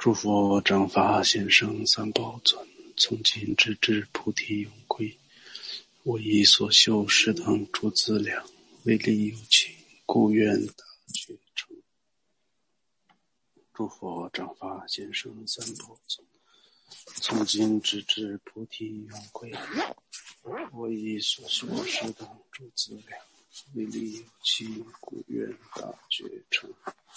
诸佛正法贤圣三宝尊，从今直至菩提永归。我以所修十等诸资粮，为利有情，故愿大觉成。诸佛正法贤圣三宝尊，从今直至菩提永归。我以所修十等诸资粮，为利有情，故愿大觉成。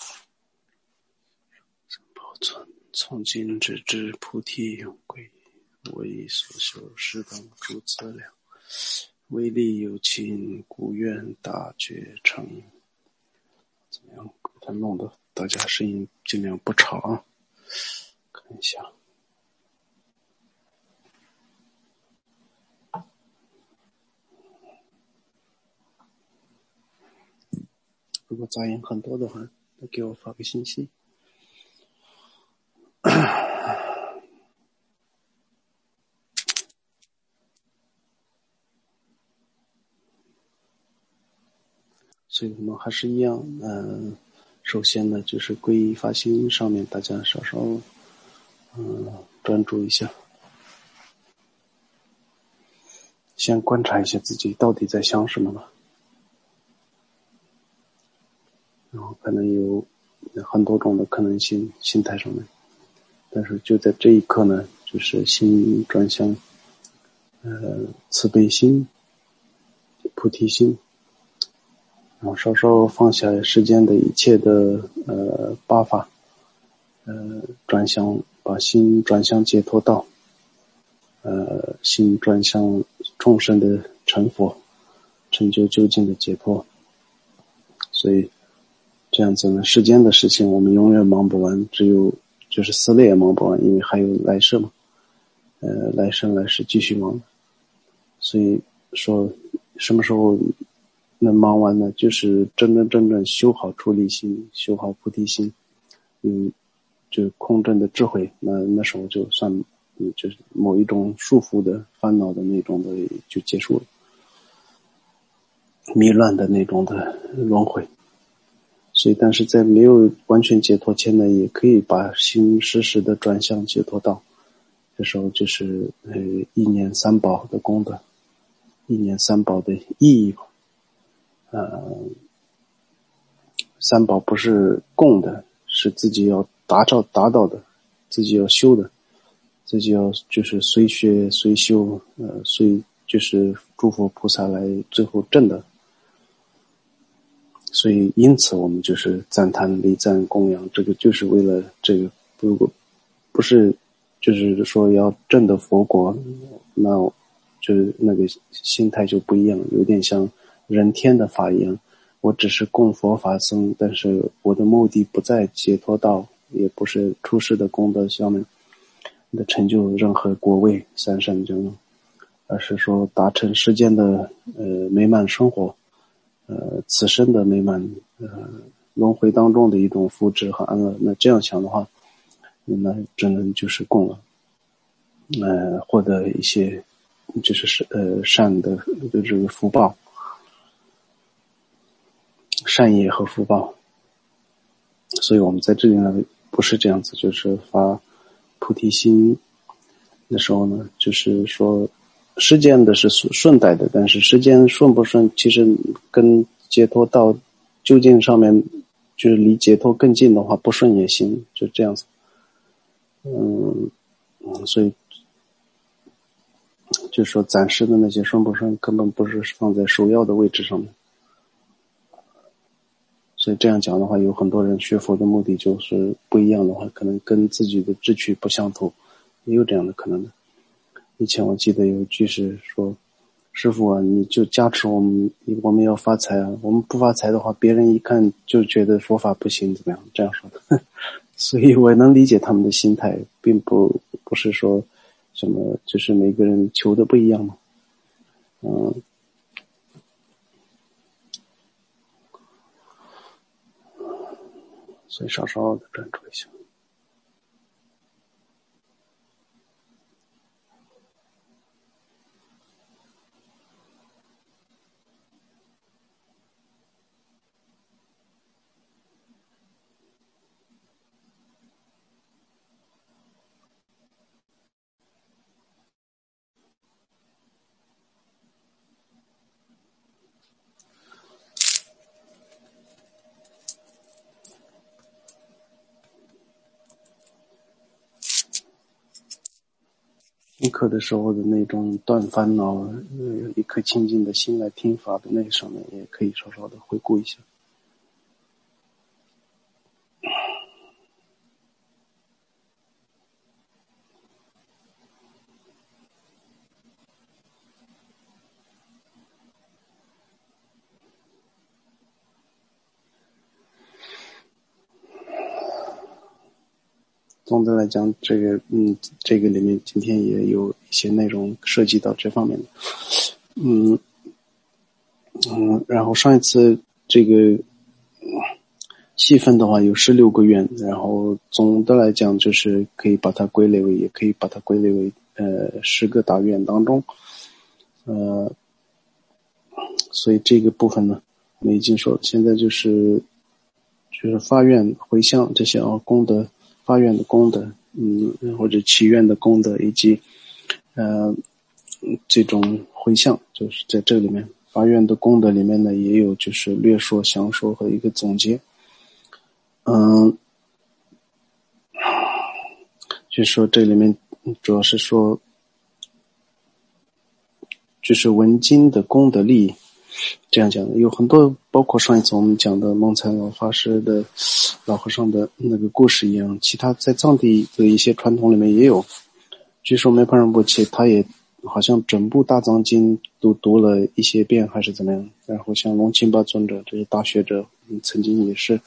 三宝尊，从今直至菩提永归。我以所修十等诸资粮，为利有情，故愿大觉成。怎么样？给它弄得大家声音尽量不吵啊！看一下。如果杂音很多的话，那给我发个信息。所以我们还是一样，首先呢，就是皈依发心上面，大家稍稍专注一下，先观察一下自己到底在想什么吧。然后可能有很多种的可能性，心态上面，但是就在这一刻呢，就是心转向慈悲心、菩提心，然后稍稍放下世间的一切的八法，转向把心转向解脱道，心转向众生的成佛，成就究竟的解脱。所以这样子呢，世间的事情我们永远忙不完，只有就是死了也忙不完，因为还有来世嘛，来生来世继续忙。所以说什么时候能忙完呢？就是真正修好出离心，修好菩提心，就空正的智慧，那时候就算就是某一种束缚的烦恼的那种的就结束了，迷乱的那种的轮回。所以但是在没有完全解脱前呢，也可以把心时时的转向解脱道。这时候就是一念三宝的功德，一念三宝的意义。三宝不是供的，是自己要达到的，自己要修的，自己要就是随学随修，随就是诸佛菩萨来最后证的。所以因此我们就是赞叹礼赞供养，这个就是为了这个，如果不是就是说要证得佛国，那就是那个心态就不一样，有点像人天的法一样。我只是供佛法僧，但是我的目的不在解脱道，也不是出世的功德下面的成就任何国位三圣这种，而是说达成世间的美满生活，此生的美满，轮回当中的一种福祉和安乐。那这样想的话，那只能就是供了，获得一些就是善的这个福报。善业和福报。所以我们在这里呢不是这样子，就是发菩提心的时候呢，就是说世间的是顺带的，但是世间顺不顺其实跟解脱到究竟上面就是离解脱更近的话，不顺也行，就这样子。所以就是说暂时的那些顺不顺根本不是放在首要的位置上面。所以这样讲的话，有很多人学佛的目的就是不一样的话，可能跟自己的志趣不相投，也有这样的可能的。以前我记得有句是说，师父啊，你就加持我们要发财啊，我们不发财的话，别人一看就觉得佛法不行，怎么样？这样说的。所以我能理解他们的心态，并不是说什么，就是每个人求的不一样嘛。所以稍稍的专注一下。 听课的时候的那种断烦恼，有一颗清净的心来听法的那个上面，也可以稍稍的回顾一下。总的来讲，这个里面今天也有一些内容涉及到这方面的。然后上一次这个细分的话有16个愿，然后总的来讲就是可以把它归类为，也可以把它归类为10个大愿当中。所以这个部分呢，我们已经说现在就是发愿回向这些功德，发愿的功德，或者祈愿的功德，以及这种回向，就是在这里面发愿的功德里面呢，也有就是略说、详说和一个总结。就是说这里面主要是说，就是闻经的功德利益。这样讲的有很多，包括上一次我们讲的蒙才老法师的老和尚的那个故事一样，其他在藏地的一些传统里面也有。据说梅帕仁波切他也好像整部大藏经都读了一些遍还是怎么样，然后像龙钦巴尊者这些大学者曾经也是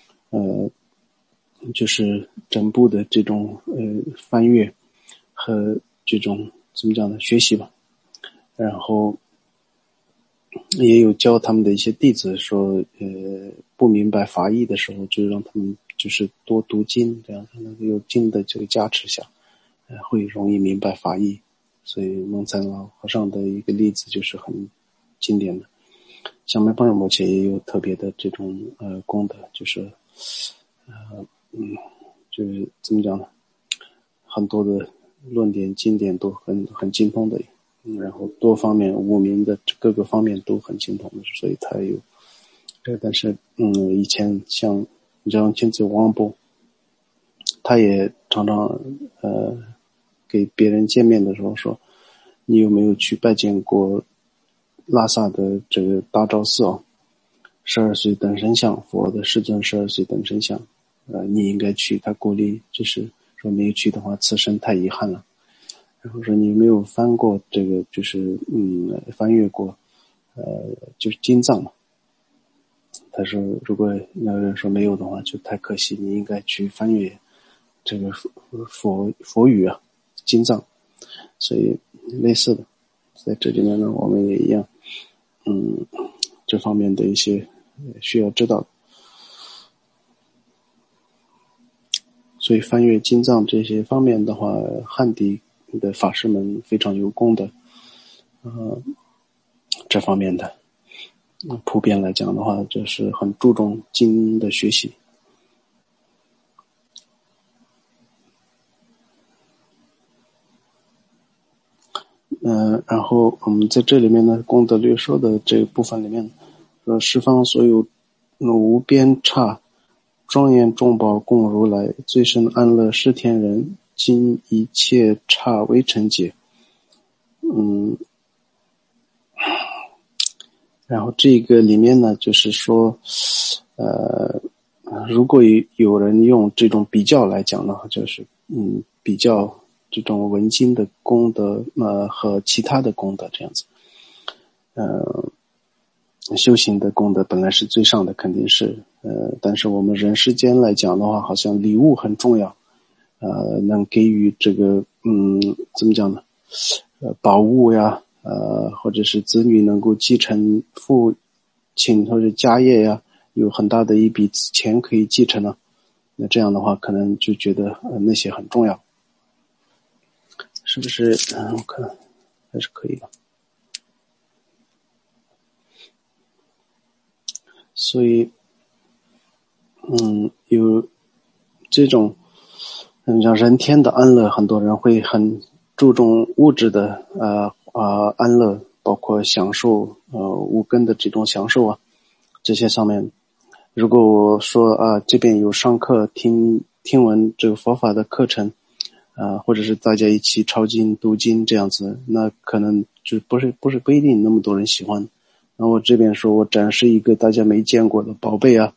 就是整部的这种翻阅和这种怎么讲呢学习吧，然后也有教他们的一些弟子说不明白法义的时候，就让他们就是多读经，这样才能有经的这个加持下会容易明白法义。所以蒙才老和尚的一个例子就是很经典的。像梅帕仁波切也有特别的这种功德，就是就是怎么讲呢，很多的论点经典都很精通的，然后多方面五明的各个方面都很精通的，所以他有但是以前像你知道亲子王波，他也常常给别人见面的时候说，你有没有去拜见过拉萨的这个大昭寺12岁等身像，佛的世尊12岁等身像，你应该去。他鼓励，就是说没有去的话，此生太遗憾了。然后说你有没有翻过这个，就是翻阅过，就是经藏嘛。他说，如果那个人说没有的话，就太可惜，你应该去翻阅这个佛语经藏。所以类似的，在这里面呢，我们也一样，这方面的一些需要知道的。所以翻阅经藏这些方面的话，汉地的法师们非常有功的，这方面的普遍来讲的话，就是很注重经的学习。然后我们在这里面呢，功德略说的这个部分里面，说十方所有无边刹庄严众宝供如来，最深安乐是天人，今一切刹为成解。然后这个里面呢，就是说如果有人用这种比较来讲的话，就是比较这种文经的功德和其他的功德这样子。修行的功德本来是最上的，肯定是但是我们人世间来讲的话，好像礼物很重要，能给予这个怎么讲呢，宝物呀，或者是子女能够继承父亲或者家业呀，有很大的一笔钱可以继承呢，那这样的话可能就觉得那些很重要，是不是？我看还是可以的。所以有这种像人天的安乐，很多人会很注重物质的安乐，包括享受无根的这种享受这些上面，如果我说这边有上课听闻这个佛法的课程， 或者是大家一起抄经读经这样子，那可能就不一定那么多人喜欢。那我这边说我展示一个大家没见过的宝贝啊，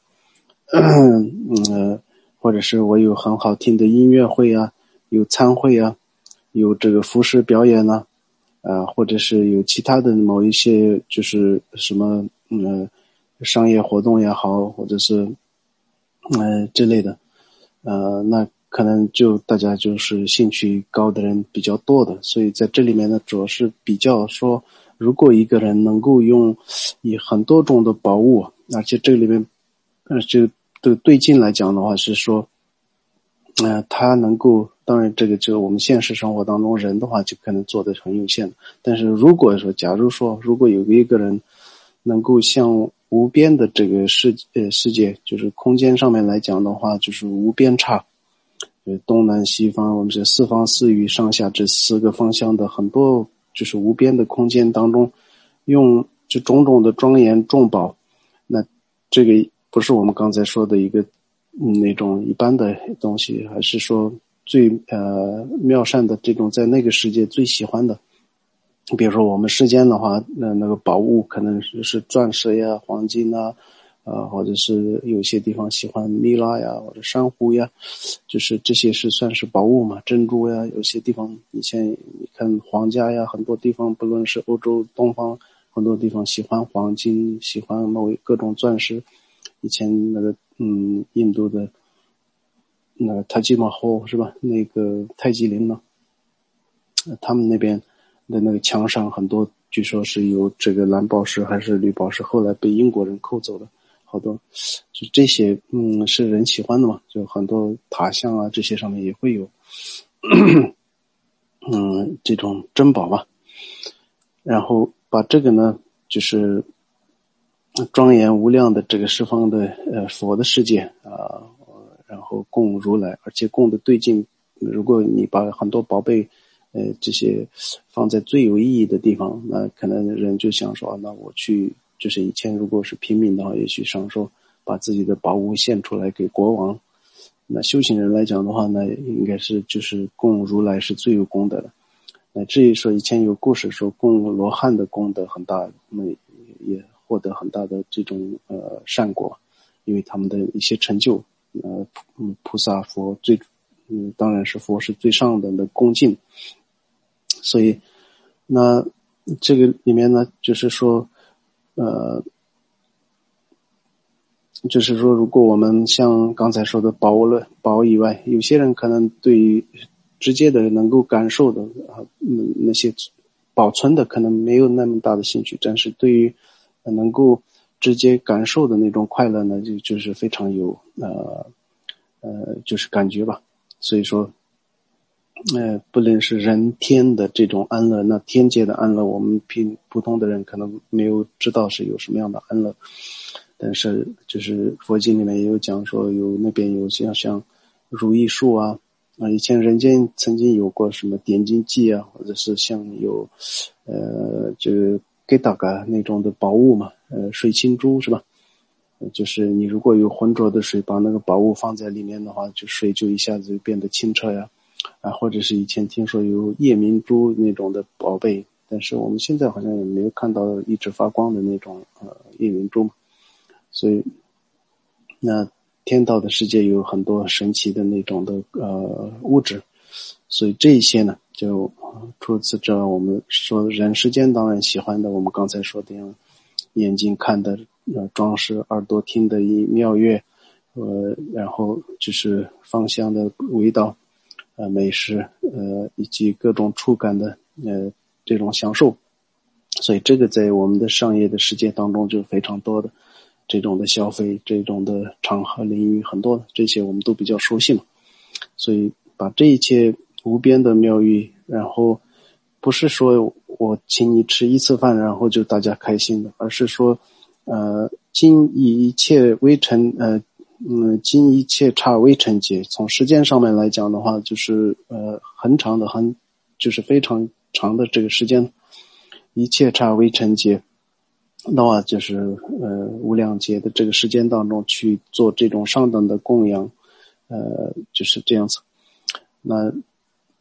或者是我有很好听的音乐会啊，有餐会啊，有这个服饰表演啊，或者是有其他的某一些就是什么商业活动也好，或者是之类的，那可能就大家就是兴趣高的人比较多的，所以在这里面呢，主要是比较说，如果一个人能够以很多种的宝物，而且这里面就对境来讲的话是说，他能够，当然这个就我们现实生活当中人的话就可能做的很有限，但是如果有一个人能够像无边的这个世界，就是空间上面来讲的话，就是无边差，东南西方，我们是四方四域上下这4个方向的很多就是无边的空间当中，用就种种的庄严众宝，那这个不是我们刚才说的一个那种一般的东西，还是说最妙善的这种在那个世界最喜欢的。比如说我们世间的话，那个宝物可能是钻石呀、黄金啊，或者是有些地方喜欢蜜蜡呀或者珊瑚呀，就是这些是算是宝物嘛，珍珠呀，有些地方以前你看皇家呀，很多地方不论是欧洲东方很多地方喜欢黄金，喜欢各种钻石。以前那个印度的那个塔吉马霍是吧，那个泰姬陵呢，他们那边的那个墙上很多据说是有这个蓝宝石还是绿宝石，后来被英国人抠走了好多，就这些是人喜欢的嘛，就很多塔像啊这些上面也会有这种珍宝吧。然后把这个呢就是庄严无量的这个十方的佛的世界然后供如来，而且供的对境，如果你把很多宝贝这些放在最有意义的地方，那可能人就想说那我去，就是以前如果是平民的话，也许想说把自己的宝物献出来给国王。那修行人来讲的话呢，应该是就是供如来是最有功德的。那至于说以前有故事说供罗汉的功德很大，那也获得很大的这种善果，因为他们的一些成就，菩萨佛当然是佛是最上的恭敬。所以那这个里面呢就是说如果我们像刚才说的宝以外，有些人可能对于直接的能够感受的那些保存的可能没有那么大的兴趣，但是对于能够直接感受的那种快乐呢，就是非常有就是感觉吧。所以说不论是人天的这种安乐，那天界的安乐我们普通的人可能没有知道是有什么样的安乐，但是就是佛经里面也有讲说那边有像如意树啊，以前人间曾经有过什么点睛记啊，或者是像有就是给大家那种的宝物嘛，水清珠是吧，就是你如果有浑浊的水把那个宝物放在里面的话，就水就一下子变得清澈呀，或者是以前听说有夜明珠那种的宝贝，但是我们现在好像也没有看到一直发光的那种夜明珠嘛。所以那天道的世界有很多神奇的那种的物质，所以这一些呢就除此之外，我们说人世间当然喜欢的，我们刚才说的样眼睛看的装饰，耳朵听的妙乐，然后就是芳香的味道，美食，以及各种触感的这种享受，所以这个在我们的商业的世界当中就非常多的这种的消费，这种的场合领域很多的，这些我们都比较熟悉嘛。所以把这一切无边的妙语，然后不是说我请你吃一次饭然后就大家开心的，而是说今一切微尘今一切刹微尘劫，从时间上面来讲的话，就是很长的就是非常长的这个时间，一切刹微尘劫的话，就是无量劫的这个时间当中去做这种上等的供养，就是这样子。那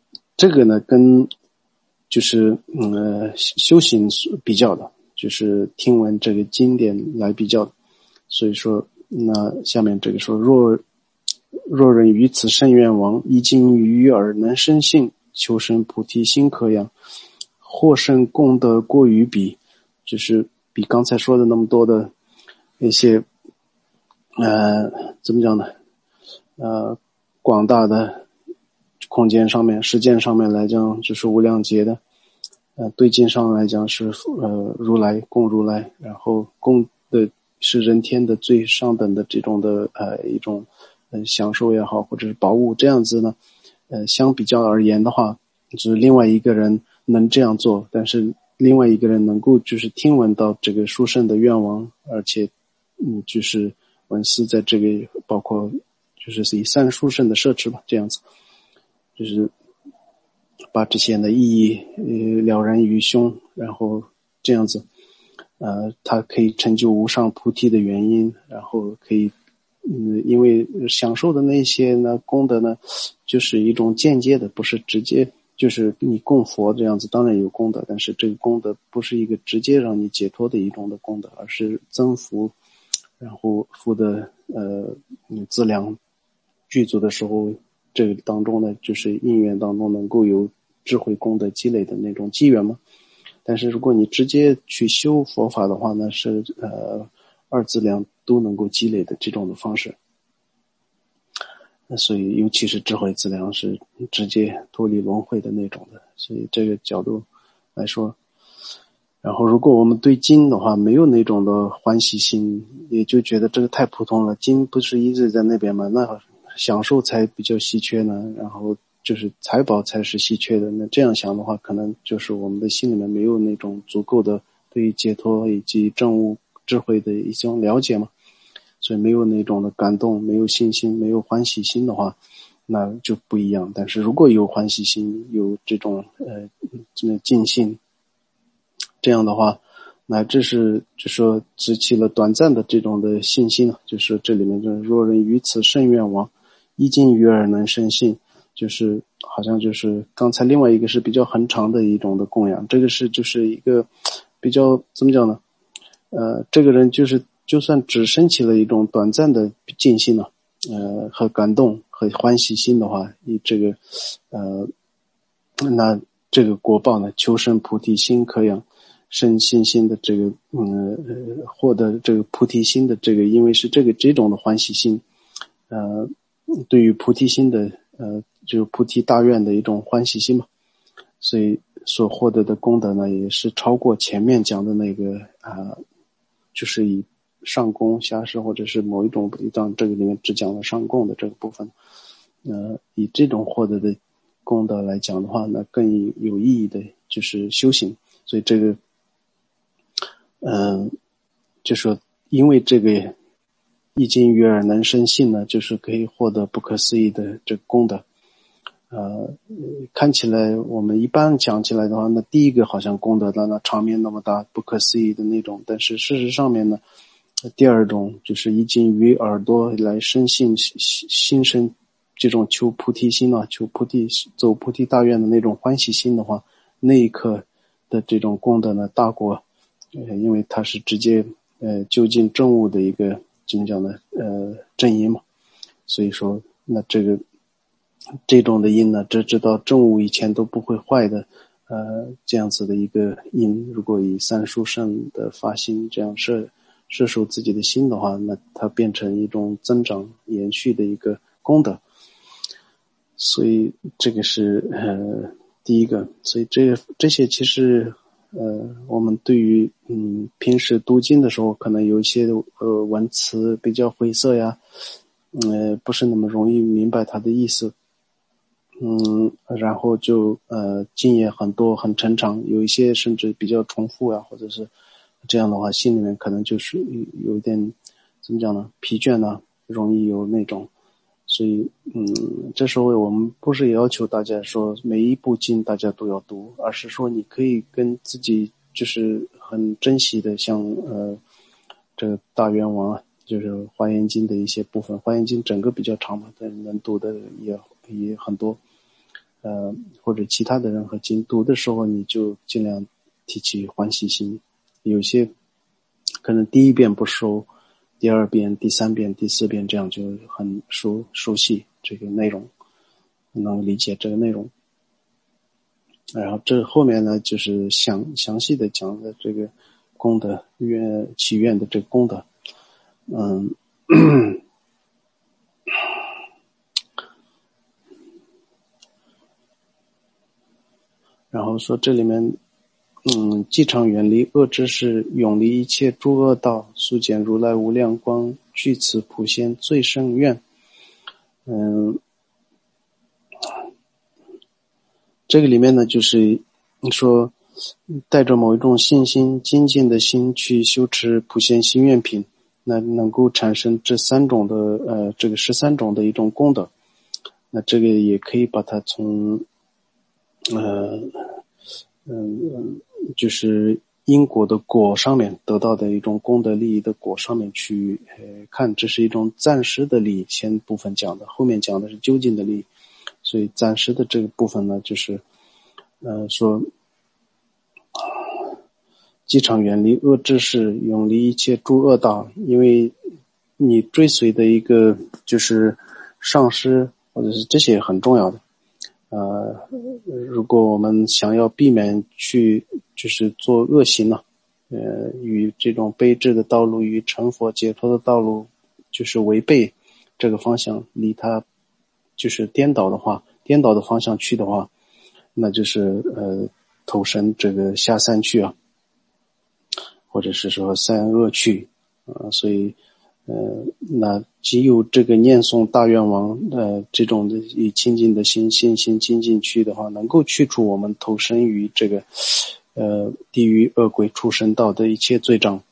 这个呢跟就是修行比较的，就是听闻这个经典来比较的。所以说那下面这个说，若人于此甚愿望，一经于耳能生信，求生菩提心可养，或甚功德过于彼，就是比刚才说的那么多的一些怎么讲呢，广大的空间上面时间上面来讲就是无量劫的，对境上来讲是如来供如来，然后供的是人天的最上等的这种的一种享受也好，或者是宝物，这样子呢相比较而言的话，就是另外一个人能这样做，但是另外一个人能够就是听闻到这个殊胜的愿望，而且就是文思在这个包括就是以三殊胜的摄持吧，这样子就是把这些的意义了然于胸，然后这样子他可以成就无上菩提的原因，然后可以因为享受的那些呢功德呢就是一种间接的，不是直接，就是你供佛这样子当然有功德，但是这个功德不是一个直接让你解脱的一种的功德，而是增福，然后福的资粮具足的时候，这个当中呢就是因缘当中能够有智慧功德积累的那种机缘嘛。但是如果你直接去修佛法的话呢，是二资粮都能够积累的这种的方式。所以尤其是智慧资粮是直接脱离轮回的那种的，所以这个角度来说，然后如果我们对经的话没有那种的欢喜心，也就觉得这个太普通了，经不是一直在那边吗？那享受才比较稀缺呢，然后就是财宝才是稀缺的，那这样想的话，可能就是我们的心里面没有那种足够的对于解脱以及证悟智慧的一种了解嘛，所以没有那种的感动，没有信心，没有欢喜心的话，那就不一样。但是如果有欢喜心，有这种尽兴，这样的话，那这是就说只起了短暂的这种的信心，就是这里面就是若人于此甚愿望，一经于耳能生信，就是好像就是刚才另外一个是比较很长的一种的供养，这个是就是一个比较怎么讲呢？这个人就是就算只升起了一种短暂的尽心呢，和感动和欢喜心的话，以这个那这个果报呢，求生菩提心可养。生信心的这个获得这个菩提心的这个，因为是这种的欢喜心，对于菩提心的就是菩提大愿的一种欢喜心嘛，所以所获得的功德呢，也是超过前面讲的那个就是以上供下施或者是某一种当这个里面只讲了上供的这个部分，以这种获得的功德来讲的话呢，更有意义的就是修行，所以这个就说因为这个一经于耳能生信呢，就是可以获得不可思议的这个功德。看起来我们一般讲起来的话，那第一个好像功德的那场面那么大，不可思议的那种，但是事实上面呢，第二种就是一经于耳朵来生信，心生这种求菩提心啊，求菩提走菩提大愿的那种欢喜心的话，那一刻的这种功德呢大过因为它是直接就近证悟的一个怎么讲呢正因嘛，所以说那这种的因呢，直到证悟以前都不会坏的这样子的一个因，如果以三殊胜的发心这样摄受自己的心的话，那它变成一种增长延续的一个功德，所以这个是第一个，所以这些其实我们对于平时读经的时候可能有一些文词比较晦涩呀，不是那么容易明白它的意思，然后就经也很多很沉长，有一些甚至比较重复呀，或者是这样的话心里面可能就是有一点怎么讲呢，疲倦呢，容易有那种，所以这时候我们不是要求大家说每一部经大家都要读，而是说你可以跟自己就是很珍惜的，像这个大愿王啊，就是华严经的一些部分，华严经整个比较长嘛，但能读的也很多， 或者其他的人和经读的时候，你就尽量提起欢喜心。有些可能第一遍不熟，第二遍、第三遍、第四遍这样就很熟悉这个内容，能理解这个内容。然后这后面呢，就是详细的讲的这个功德祈愿的这个功德。然后说这里面既常远离恶知识，永离一切诸恶道，速见如来无量光，具此普贤最胜愿。这个里面呢，就是说带着某一种信心精进的心去修持普贤心愿品，那能够产生这三种的这个13种的一种功德。那这个也可以把它从就是因果的果上面得到的一种功德利益的果上面去看，这是一种暂时的利益，前部分讲的，后面讲的是究竟的利益。所以暂时的这个部分呢，就是说既常远离恶知识，永离一切诸恶道。因为你追随的一个就是上师或者是这些很重要的。如果我们想要避免去就是做恶行呢，与这种悲智的道路与成佛解脱的道路就是违背这个方向，离它就是颠倒的方向去的话，那就是投身这个下三趣啊，或者是说三恶趣所以那只有这个念诵大愿王这种的以清净的心信心精进去的话，能够去除我们投身于这个地狱恶鬼畜生道的一切罪障。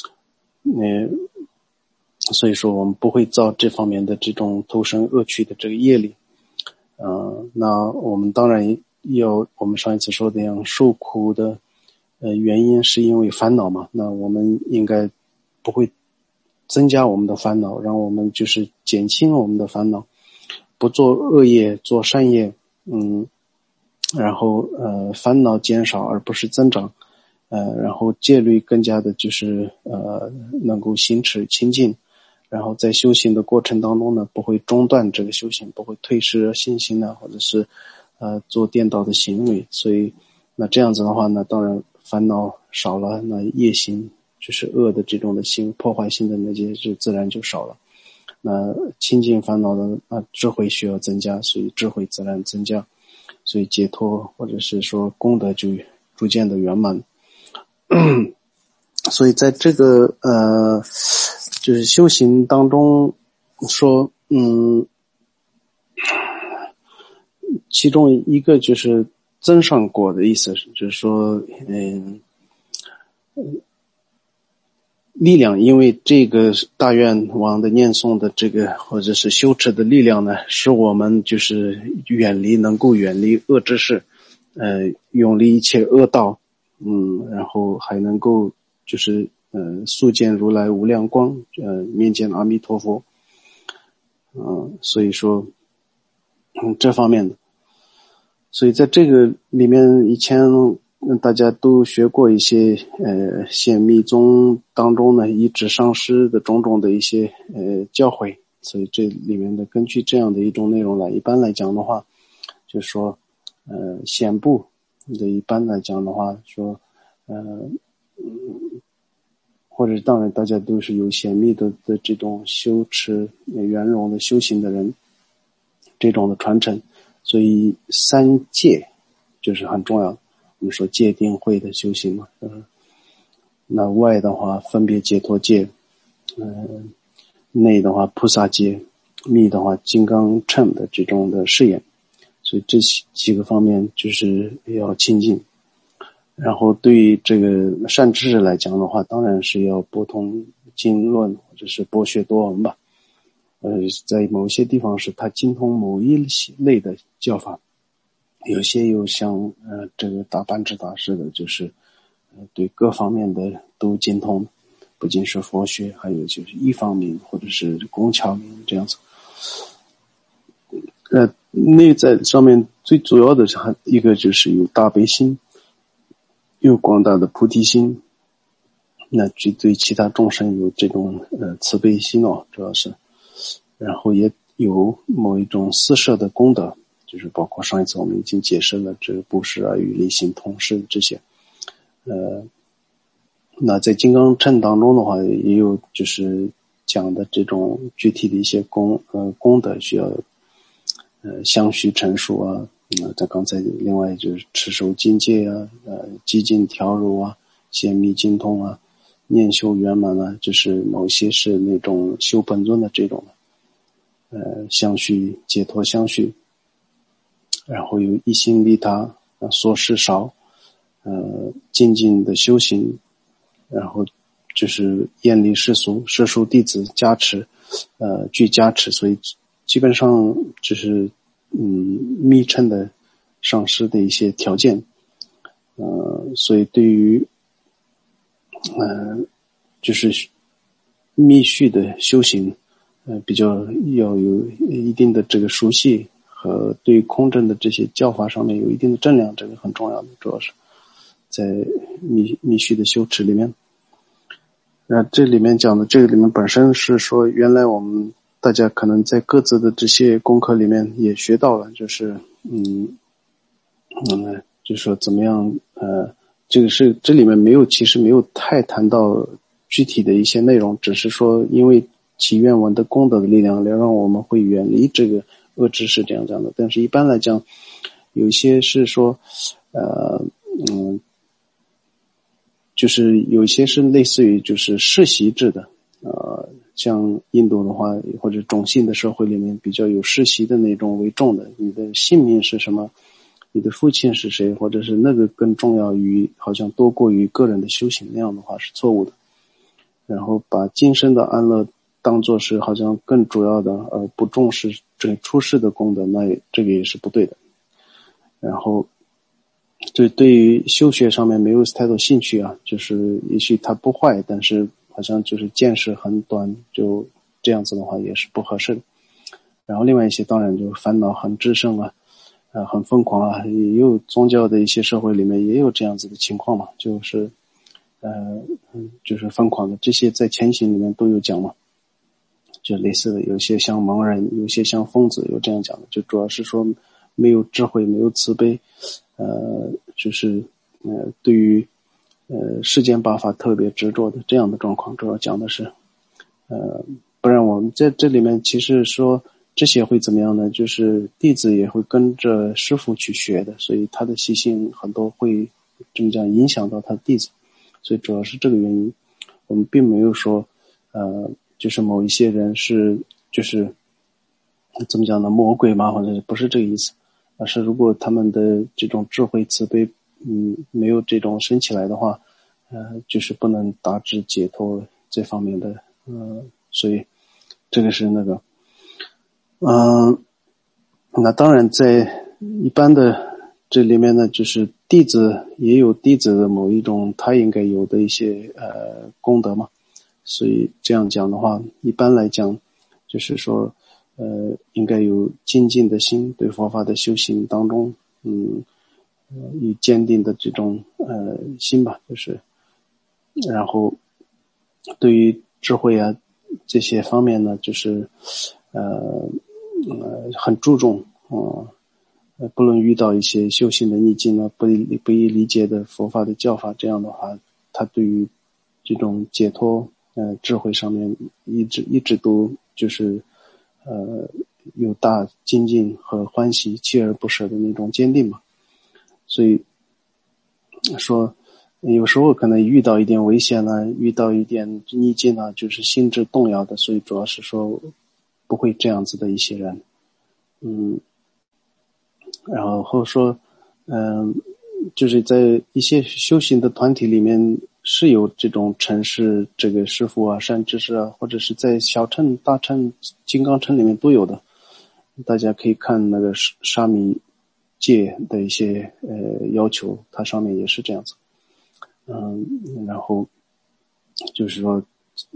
所以说我们不会造这方面的这种投身恶趣的这个业力。那我们当然我们上一次说的样受苦的原因是因为烦恼嘛，那我们应该不会增加我们的烦恼，让我们就是减轻我们的烦恼，不做恶业做善业，然后烦恼减少而不是增长，然后戒律更加的就是能够行持清净，然后在修行的过程当中呢，不会中断这个修行，不会退失信心呢，或者是做颠倒的行为。所以那这样子的话呢，当然烦恼少了，那业行就是恶的这种的心破坏性的那些就自然就少了。那清净烦恼的智慧需要增加，所以智慧自然增加，所以解脱或者是说功德就逐渐的圆满。所以在这个就是修行当中说其中一个就是增上果的意思，就是说力量，因为这个大愿王的念诵的这个或者是修持的力量呢，使我们就是能够远离恶知识，永离一切恶道，然后还能够就是速见如来无量光，面见阿弥陀佛，所以说这方面的。所以在这个里面以前大家都学过一些显密宗当中呢一指上师的种种的一些教诲，所以这里面的根据这样的一种内容来，一般来讲的话就是说显部的一般来讲的话说或者当然大家都是有显密的这种修持圆融的修行的人，这种的传承，所以三戒就是很重要的。我们说戒定慧的修行嘛，那外的话分别解脱戒，内的话菩萨戒，密的话金刚乘的这种的誓言，所以这几个方面就是要亲近。然后对于这个善知识来讲的话，当然是要博通经论或者是博学多闻吧。在某些地方是他精通某一类的教法，有些又像这个大班智大师的，就是对各方面的都精通，不仅是佛学，还有就是一方面或者是工巧面这样子。内在上面最主要的一个就是有大悲心，有广大的菩提心，那对其他众生有这种慈悲心主要是，然后也有某一种施舍的功德，就是包括上一次我们已经解释了这个布施啊、与利行同施这些。那在金刚乘当中的话，也有就是讲的这种具体的一些功德需要相续陈述啊。在刚才另外就是持守境界啊，寂静调柔啊，显密精通啊，念修圆满啊，就是某些是那种修本尊的这种相续解脱相续，然后有一心利他，说事少，精进的修行，然后就是远离世俗，世俗弟子加持，具加持，所以基本上就是密乘的上师的一些条件，所以对于就是密续的修行，比较要有一定的这个熟悉和对于空正的这些教法上面有一定的正量，这个很重要的，主要是在密续的修持里面。这里面讲的这个里面本身是说，原来我们大家可能在各自的这些功课里面也学到了，就是就是说怎么样这个是这里面其实没有太谈到具体的一些内容，只是说因为其愿文的功德的力量，让我们会远离这个恶知识这样的。但是一般来讲，有一些是说就是有一些是类似于就是世袭制的，像印度的话或者种姓的社会里面比较有世袭的那种为重的，你的姓名是什么，你的父亲是谁，或者是那个更重要于好像多过于个人的修行，那样的话是错误的。然后把今生的安乐当作是好像更主要的，而不重视这出世的功德，那这个也是不对的。然后对于修学上面没有太多兴趣啊，就是也许它不坏，但是好像就是见识很短，就这样子的话也是不合适的。然后另外一些当然就烦恼很炽盛啊，很疯狂啊，也有宗教的一些社会里面也有这样子的情况嘛，就是就是疯狂的，这些在前行里面都有讲嘛，就类似的，有些像盲人，有些像疯子，有这样讲的，就主要是说没有智慧，没有慈悲，就是对于世间八法特别执着的这样的状况，主要讲的是不然我们在这里面其实说这些会怎么样呢？就是弟子也会跟着师父去学的，所以他的习性很多会这么讲影响到他的弟子，所以主要是这个原因。我们并没有说就是某一些人是就是怎么讲呢，魔鬼嘛，或者不是这个意思，而是如果他们的这种智慧慈悲没有这种升起来的话，就是不能达至解脱这方面的，所以这个是那个那当然在一般的这里面呢，就是弟子也有弟子的某一种他应该有的一些功德嘛，所以这样讲的话，一般来讲就是说应该有精进的心，对佛法的修行当中以坚定的这种心吧，就是然后对于智慧啊这些方面呢，就是很注重不论遇到一些修行的逆境啊，不易理解的佛法的教法，这样的话他对于这种解脱智慧上面一直都就是有大精进和欢喜锲而不舍的那种坚定嘛。所以说有时候可能遇到一点危险啊，遇到一点逆境啊，就是心智动摇的，所以主要是说不会这样子的一些人。然后说就是在一些修行的团体里面是有这种尘世这个师父啊、善知识啊，或者是在小乘、大乘、金刚乘里面都有的。大家可以看那个沙弥戒的一些要求，它上面也是这样子。然后就是说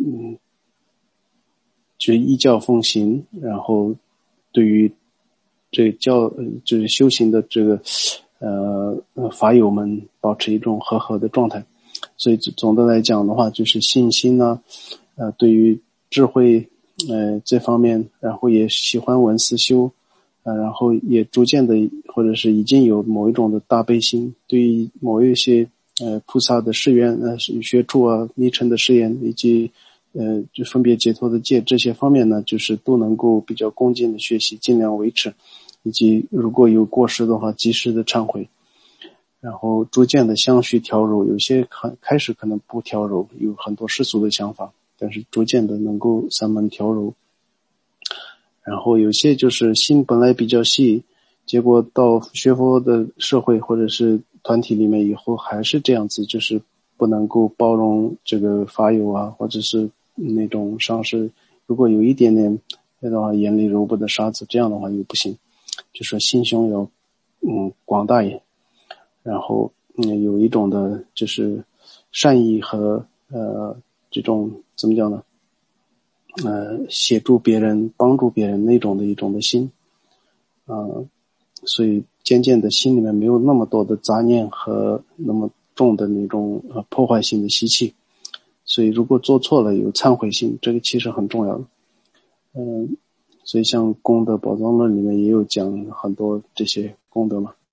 就依教奉行，然后对于这个就是修行的这个法友们保持一种和合的状态。所以总的来讲的话，就是信心呢，对于智慧这方面，然后也喜欢闻思修，然后也逐渐的或者是已经有某一种的大悲心，对于某一些菩萨的誓愿学处啊、密乘的誓言以及就分别解脱的戒这些方面呢，就是都能够比较恭敬的学习，尽量维持，以及如果有过失的话，及时的忏悔，然后逐渐的相续调柔。有些开始可能不调柔，有很多世俗的想法，但是逐渐的能够三门调柔。然后有些就是心本来比较细，结果到学佛的社会或者是团体里面以后还是这样子，就是不能够包容这个法友啊，或者是那种上师，如果有一点点的话眼里揉不得沙子，这样的话又不行，就说心胸要广大一点，然后有一种的就是善意和这种怎么讲呢，协助别人帮助别人那种的一种的心，所以渐渐的心里面没有那么多的杂念和那么重的那种破坏性的习气，所以如果做错了有忏悔心，这个其实很重要的。所以像功德宝藏论里面也有讲很多这些功德嘛，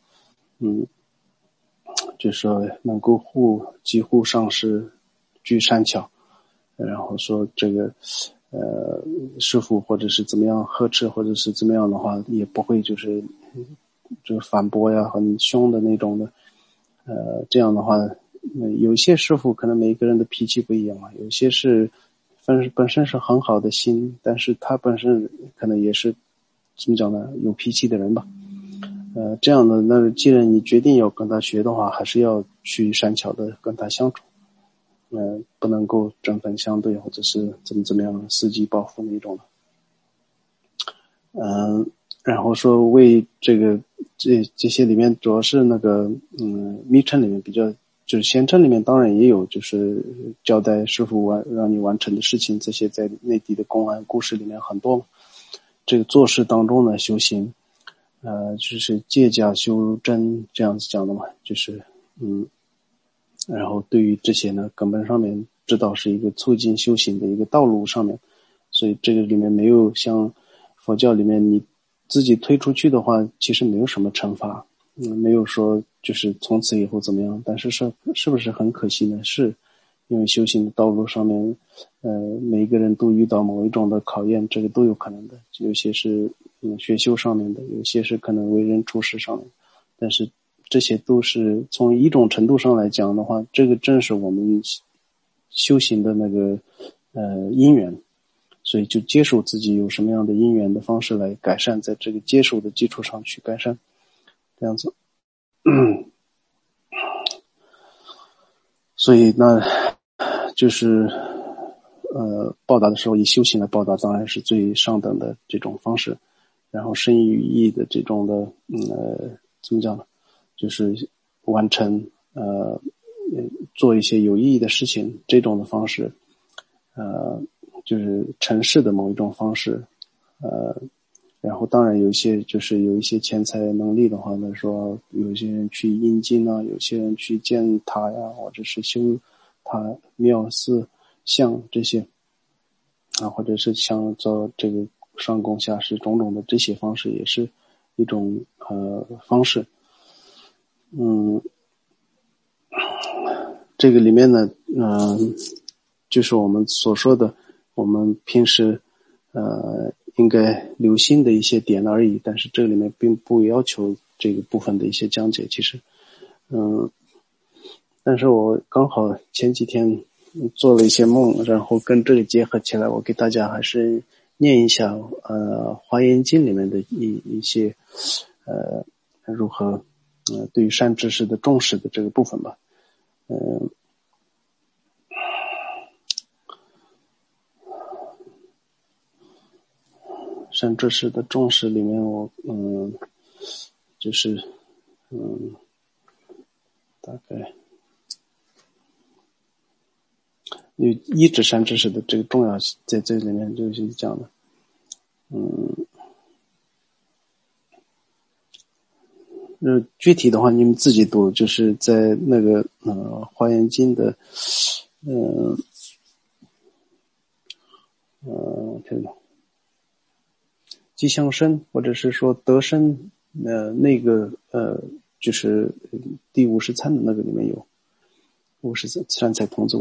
就是说能够几乎上师具善巧，然后说这个师父或者是怎么样呵斥或者是怎么样的话，也不会就是反驳呀，很凶的那种的。这样的话，有些师父可能每个人的脾气不一样嘛，有些是本身是很好的心，但是他本身可能也是怎么讲呢，有脾气的人吧。这样的，那既然你决定要跟他学的话，还是要去善巧的跟他相处，不能够针锋相对，或者是怎么样伺机报复那种的。然后说为这个这些里面主要是那个密乘里面比较，就是贤乘里面当然也有就是交代师父让你完成的事情，这些在内地的公案故事里面很多嘛。这个做事当中呢，修行就是借假修真这样子讲的嘛，就是然后对于这些呢，根本上面知道是一个促进修行的一个道路上面，所以这个里面没有像佛教里面你自己推出去的话，其实没有什么惩罚，没有说就是从此以后怎么样，但是是不是很可惜呢？是因为修行的道路上面，每一个人都遇到某一种的考验，这个都有可能的，有些是学修上面的，有些是可能为人处事上面，但是这些都是从一种程度上来讲的话，这个正是我们修行的那个因缘，所以就接受自己有什么样的因缘的方式来改善，在这个接受的基础上去改善，这样子。所以那就是报答的时候以修行来报答，当然是最上等的这种方式，然后深意于义的这种的怎么讲呢，就是完成做一些有意义的事情，这种的方式就是尘世的某一种方式，然后当然有一些就是有一些钱财能力的话呢，说有些人去印经啊，有些人去建塔呀，或者是修塔庙寺像这些啊，或者是像做这个上供下施种种的这些方式，也是一种方式。这个里面呢就是我们所说的我们平时应该留心的一些点而已，但是这里面并不要求这个部分的一些讲解，其实但是我刚好前几天做了一些梦，然后跟这个结合起来，我给大家还是念一下华严经里面的一些如何对于善知识的重视的这个部分吧。善知识的重视里面我就是大概有依止善知识的这个重要在这里面就是讲的具体的话你们自己读，就是在那个华严经的这个吉祥生或者是说德生那个就是第50参的那个里面有53才童子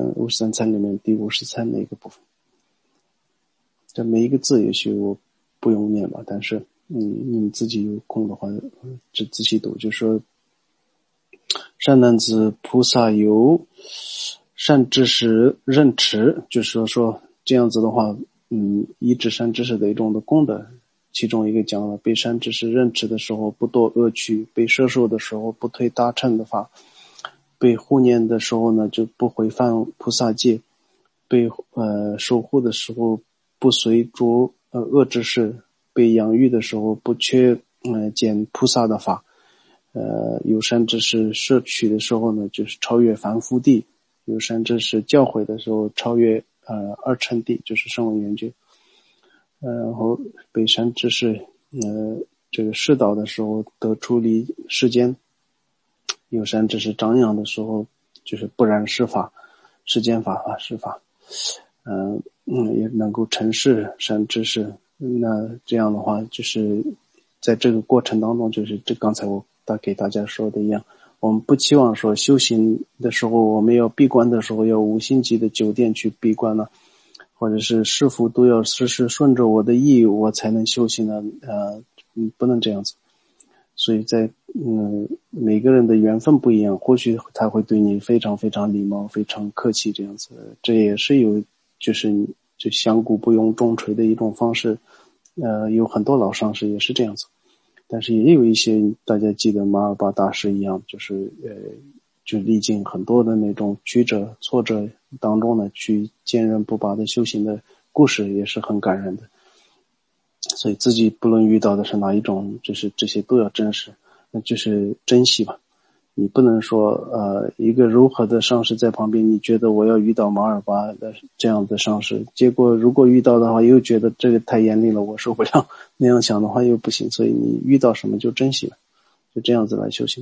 53参里面第50参那个部分，这每一个字也许我不用念吧，但是你们自己有空的话只仔细读，就是说善男子菩萨有善知识认持，就是说这样子的话依止善知识的一种的功德，其中一个讲了被善知识认持的时候不堕恶趣，被摄受的时候不推大乘的法，被护念的时候呢就不违犯菩萨戒，被守护的时候不随着恶知识，被养育的时候不缺见菩萨的法，有善知识摄取的时候呢就是超越凡夫地，有善知识教诲的时候超越二乘地，就是声闻缘觉，然后被善知识这个示导的时候得出离世间，有善知识张扬的时候就是不染世法，世间法世法，也能够承事善知识。那这样的话就是在这个过程当中，就是刚才我给大家说的一样，我们不期望说修行的时候我们要闭关的时候要5星级的酒店去闭关了，或者是师父都要时时顺着我的意我才能修行呢，不能这样子。所以在每个人的缘分不一样，或许他会对你非常非常礼貌非常客气这样子，这也是有就香菇不用重锤的一种方式，有很多老上师也是这样子，但是也有一些大家记得马尔巴大师一样，就是就历经很多的那种曲折挫折当中呢去坚韧不拔的修行的故事也是很感人的。所以自己不论遇到的是哪一种，就是这些都要珍视，那就是珍惜吧。你不能说一个如何的上师在旁边，你觉得我要遇到马尔巴的这样的上师，结果如果遇到的话又觉得这个太严厉了我受不了，那样想的话又不行，所以你遇到什么就珍惜了，就这样子来修行。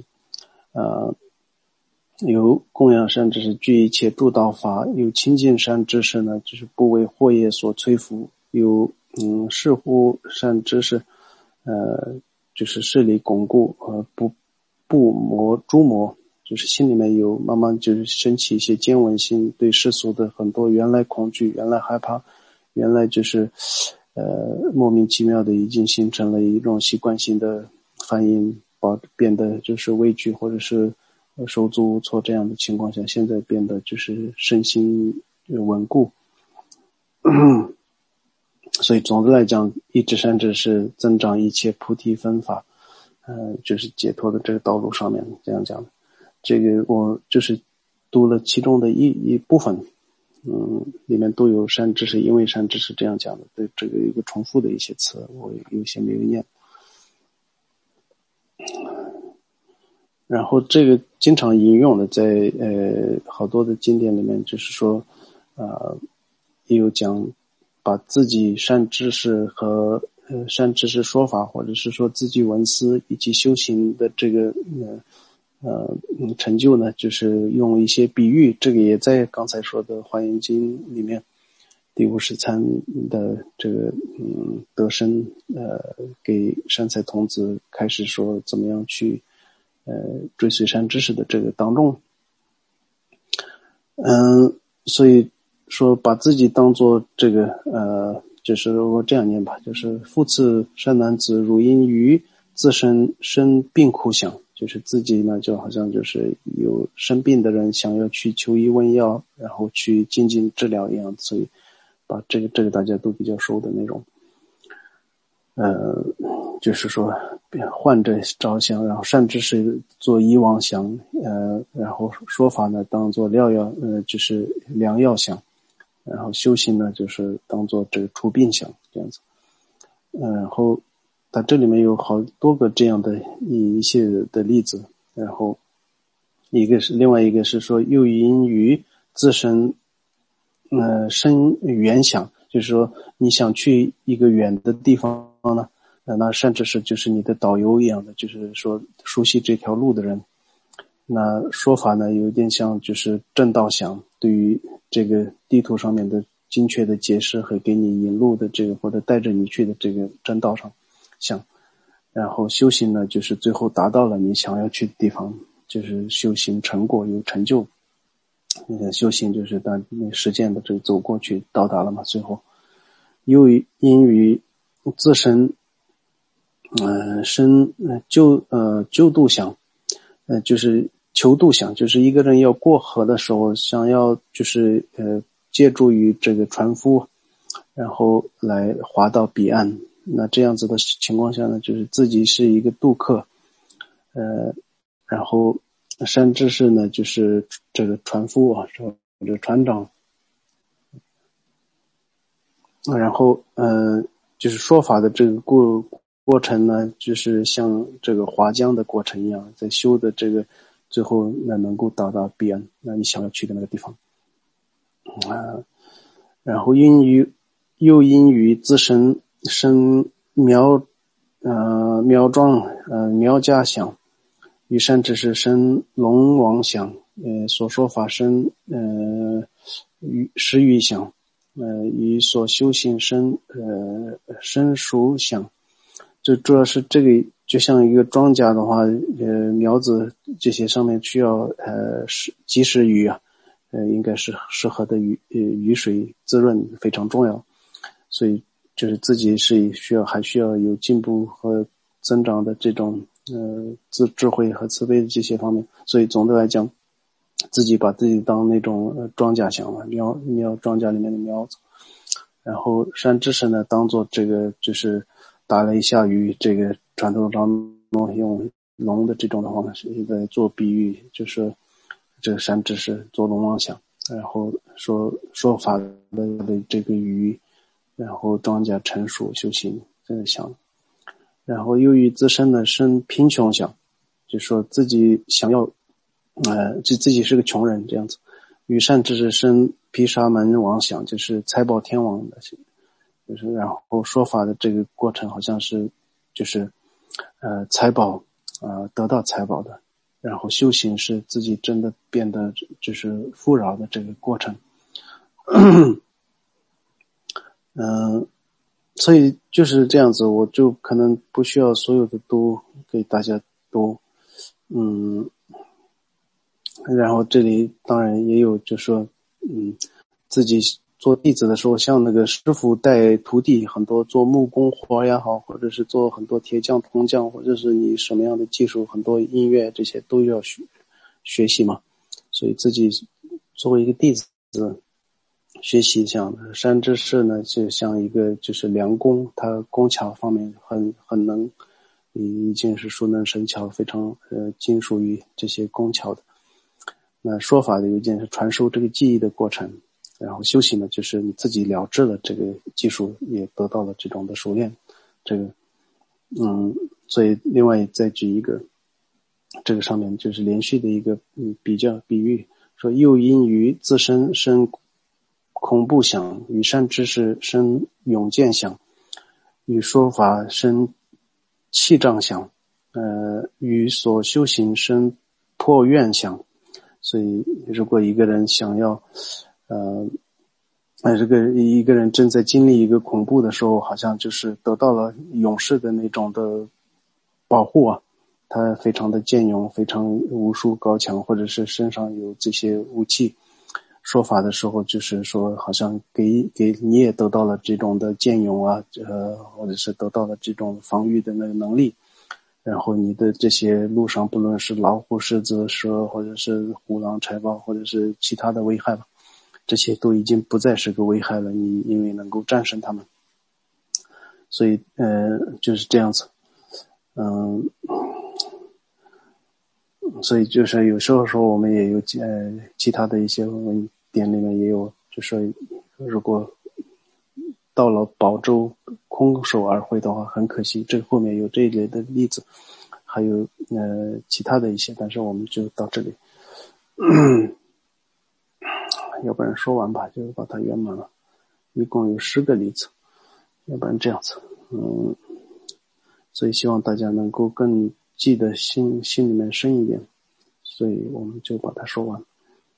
有供养善知识具一切诸道法，有亲近善知识呢就是不为惑业所摧伏，有视乎善知识就是势力巩固不磨诸魔，就是心里面有慢慢就是升起一些见闻心，对世俗的很多原来恐惧原来害怕原来就是莫名其妙的已经形成了一种习惯性的反应，变得就是畏惧或者是手足无措，这样的情况下现在变得就是身心稳固所以总的来讲，一止善知识增长一切菩提分法，就是解脱的这个道路上面这样讲的。这个我就是读了其中的一部分，里面都有善知识，因为善知识这样讲的，对这个有一个重复的一些词，我有些没有念。然后这个经常引用的在好多的经典里面，就是说也有讲把自己善知识和善知识说法，或者是说自己闻思以及修行的这个成就呢，就是用一些比喻，这个也在刚才说的华严经里面第50参的这个德生给善财童子开始说怎么样去追随善知识的这个当中，所以说把自己当做这个就是我这样念吧，就是复次善男子如因于自身生病苦想，就是自己呢就好像就是有生病的人想要去求医问药，然后去进行治疗一样，所以把这个大家都比较熟的那种就是说患者着想，然后善知识做医王想，然后说法呢当做疗药，就是良药想，然后修行呢就是当做这个除病想这样子。然后它这里面有好多个这样的一些的例子，然后另外一个是说又因于自身生远想，就是说你想去一个远的地方呢， 那甚至是就是你的导游一样的，就是说熟悉这条路的人。那说法呢，有点像就是正道想对于这个地图上面的精确的解释和给你引路的这个或者带着你去的这个正道上想。然后修行呢，就是最后达到了你想要去的地方，就是修行成果有成就。那个修行就是当你实践的这个走过去到达了嘛，最后又因于自身救度想，就是求度想，就是一个人要过河的时候，想要就是借助于这个船夫，然后来划到彼岸。那这样子的情况下呢，就是自己是一个渡客，然后善知识呢，就是这个船夫啊，或者船长，然后就是说法的这个过程呢，就是像这个划江的过程一样，在修的这个最后能够到达彼岸，那你想要去的那个地方然后又因于自身生苗家想，与善知识生龙王想，所说法生与时欲想，与所修行生生熟想。就主要是这个，就像一个庄稼的话，苗子这些上面需要及时雨啊，应该是适合的雨水滋润非常重要，所以就是自己是还需要有进步和增长的这种智慧和慈悲的这些方面，所以总的来讲，自己把自己当那种庄稼想了，庄稼里面的苗子，然后善知识呢当做这个就是打了一下雨，这个传统当中用龙的这种的方式在做比喻，就是这个善知识做龙王想，然后说法的这个鱼，然后庄稼成熟修行这个想，然后由于自身的生贫穷想，就说自己想要就自己是个穷人这样子，与善知识生毗沙门王想，就是财宝天王的，就是然后说法的这个过程好像是就是财宝得到财宝的，然后修行是自己真的变得就是富饶的这个过程。所以就是这样子，我就可能不需要所有的都给大家都然后这里当然也有就说自己做弟子的时候，像那个师傅带徒弟，很多做木工活也好，或者是做很多铁匠铜匠，或者是你什么样的技术，很多音乐这些都要学习嘛。所以自己作为一个弟子学习像善知识呢，就像一个就是良工，他工巧方面很能，已经是熟能生巧，非常精熟于这些工巧的。那说法的有一件是传授这个技艺的过程，然后修行呢，就是你自己了知了这个技术，也得到了这种的熟练。这个所以另外再举一个，这个上面就是连续的一个比喻，说又因于自身生恐怖想，与善知识生勇健想，与说法生气障想，与所修行生破愿想。所以如果一个人想要这个一个人正在经历一个恐怖的时候，好像就是得到了勇士的那种的保护啊，他非常的健勇，非常武术高强，或者是身上有这些武器，说法的时候就是说好像给你也得到了这种的健勇啊，或者是得到了这种防御的那个能力，然后你的这些路上不论是老虎狮子蛇，或者是虎狼豺豹，或者是其他的危害吧，这些都已经不再是个危害了，你因为能够战胜他们，所以就是这样子。所以就是有时候说我们也有其他的一些文典里面也有，就说如果到了宝州空手而回的话很可惜，这后面有这一类的例子，还有其他的一些，但是我们就到这里要不然说完吧，就把它圆满了，一共有10个例子，要不然这样子所以希望大家能够更记得心里面深一点，所以我们就把它说完。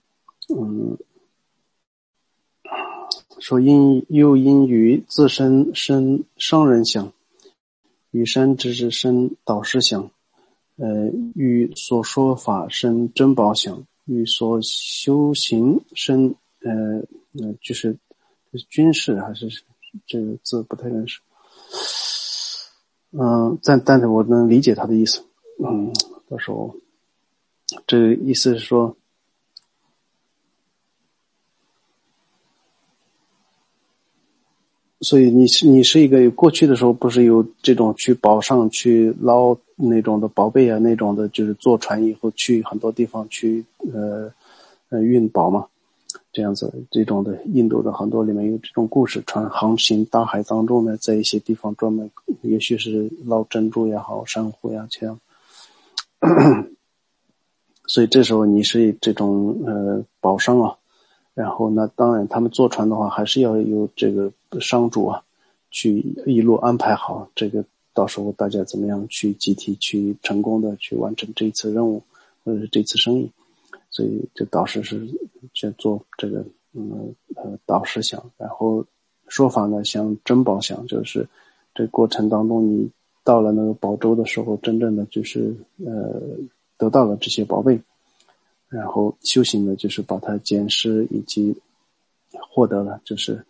说又因于自身生伤人想，与山之之生导师想，与所说法生珍宝想，与所修行生就是军事还是这个字不太认识。但是我能理解他的意思。到时候这个意思是说，所以你是一个过去的时候不是有这种去岛上去捞那种的宝贝啊，那种的就是坐船以后去很多地方去运宝嘛，这样子这种的印度的很多里面有这种故事，船航行大海当中呢，在一些地方专门也许是捞珍珠也好，珊瑚呀这样。所以这时候你是这种宝商啊，然后呢当然他们坐船的话还是要有这个商主啊去一路安排好，这个到时候大家怎么样去集体去成功的去完成这一次任务或者是这次生意。所以这导师是去做这个导师想，然后说法呢像珍宝想，就是这过程当中你到了那个宝州的时候，真正的就是得到了这些宝贝，然后修行的就是把它捡拾以及获得了，就是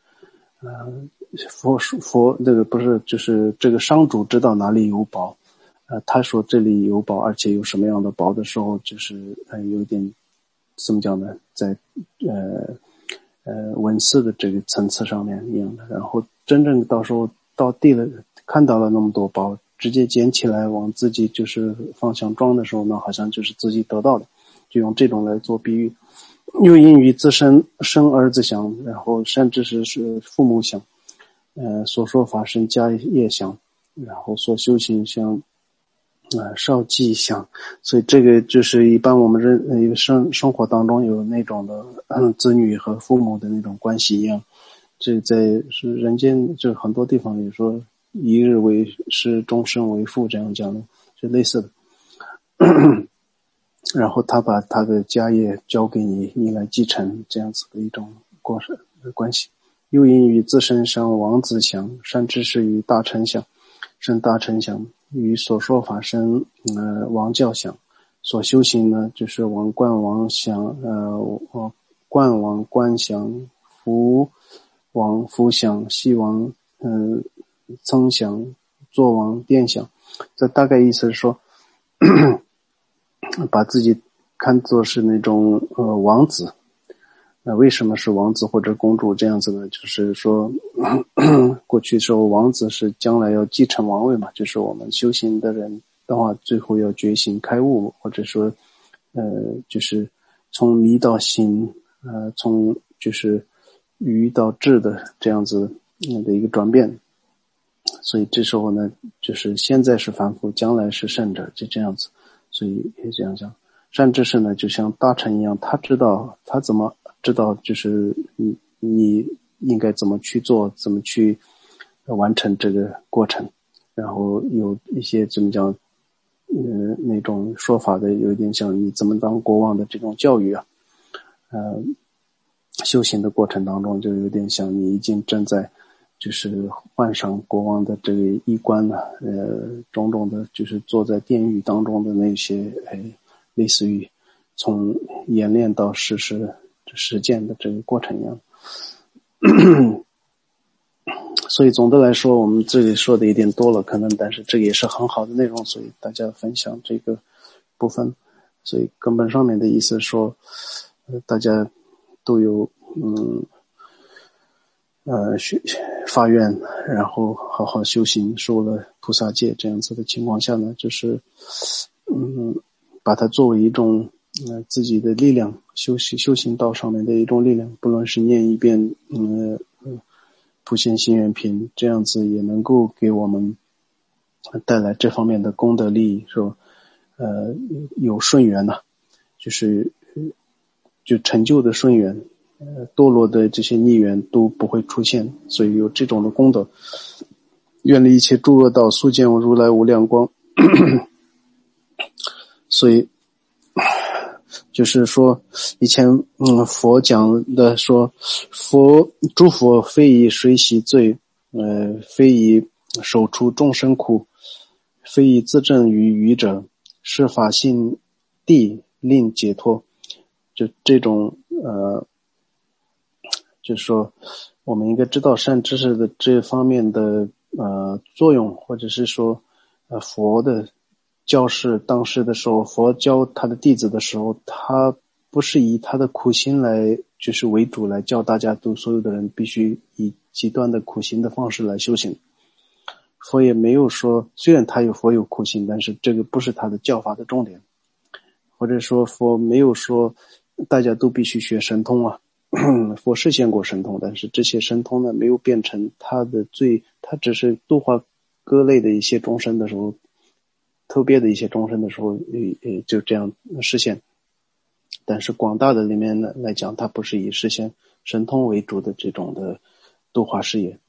佛这个不是就是这个商主知道哪里有宝，他说这里有宝，而且有什么样的宝的时候，就是有点怎么讲呢，在文字的这个层次上面一样的，然后真正到时候到地了，看到了那么多宝，直接捡起来往自己就是方向装的时候呢，好像就是自己得到的，就用这种来做比喻。又因于自身生儿子想，然后甚至是父母想，所说法生家业想，然后所修行想，少记想，所以这个就是一般我们生活当中有那种的子女和父母的那种关系一样，这在是人间就很多地方也说一日为师，终身为父这样讲的，就类似的。然后他把他的家业交给你，你来继承，这样子的一种过程的关系。又因于自身生王子想，善知识与大臣想，生大臣想，与所说法生王教想，所修行呢就是王冠王想，冠王冠想，福王福想，西王曾想，坐王殿想。这大概意思是说把自己看作是那种王子。为什么是王子或者公主这样子呢？就是说过去时候王子是将来要继承王位嘛，就是我们修行的人的话最后要觉醒开悟，或者说就是从迷到心，从就是愚到智的这样子的一个转变。所以这时候呢就是现在是凡夫，将来是圣者，就这样子。所以也这样讲，善知识呢就像大臣一样，他知道他怎么知道就是你应该怎么去做，怎么去完成这个过程，然后有一些怎么讲那种说法的有一点像你怎么当国王的这种教育啊，修行的过程当中就有点像你已经正在就是换上国王的这个衣冠了，种种的就是坐在殿狱当中的那些类似于从演练到实践的这个过程一样。所以总的来说我们这里说的有点多了可能，但是这也是很好的内容，所以大家分享这个部分。所以根本上面的意思说大家都有发愿，然后好好修行，受了菩萨戒，这样子的情况下呢，就是把它作为一种自己的力量，修行道上面的一种力量，不论是念一遍普贤行愿品，这样子也能够给我们带来这方面的功德利益，说有顺缘呐，就成就的顺缘，堕落的这些逆缘都不会出现，所以有这种的功德， 远离一切诸恶道，速见如来无量光。所以就是说以前佛讲的说，诸佛非以水洗罪，非以手除众生苦，非以自证于愚者，是法性谛令解脱。就这种就是说我们应该知道善知识的这方面的作用，或者是说佛的教示当时的时候，佛教他的弟子的时候，他不是以他的苦心来就是为主来教大家所有的人必须以极端的苦行的方式来修行。佛也没有说，虽然佛有苦行，但是这个不是他的教法的重点，或者说佛没有说大家都必须学神通啊。佛实现过神通，但是这些神通呢没有变成他只是度化各类的一些众生的时候，特别的一些众生的时候也就这样实现。但是广大的里面呢来讲，它不是以实现神通为主的这种的度化事业。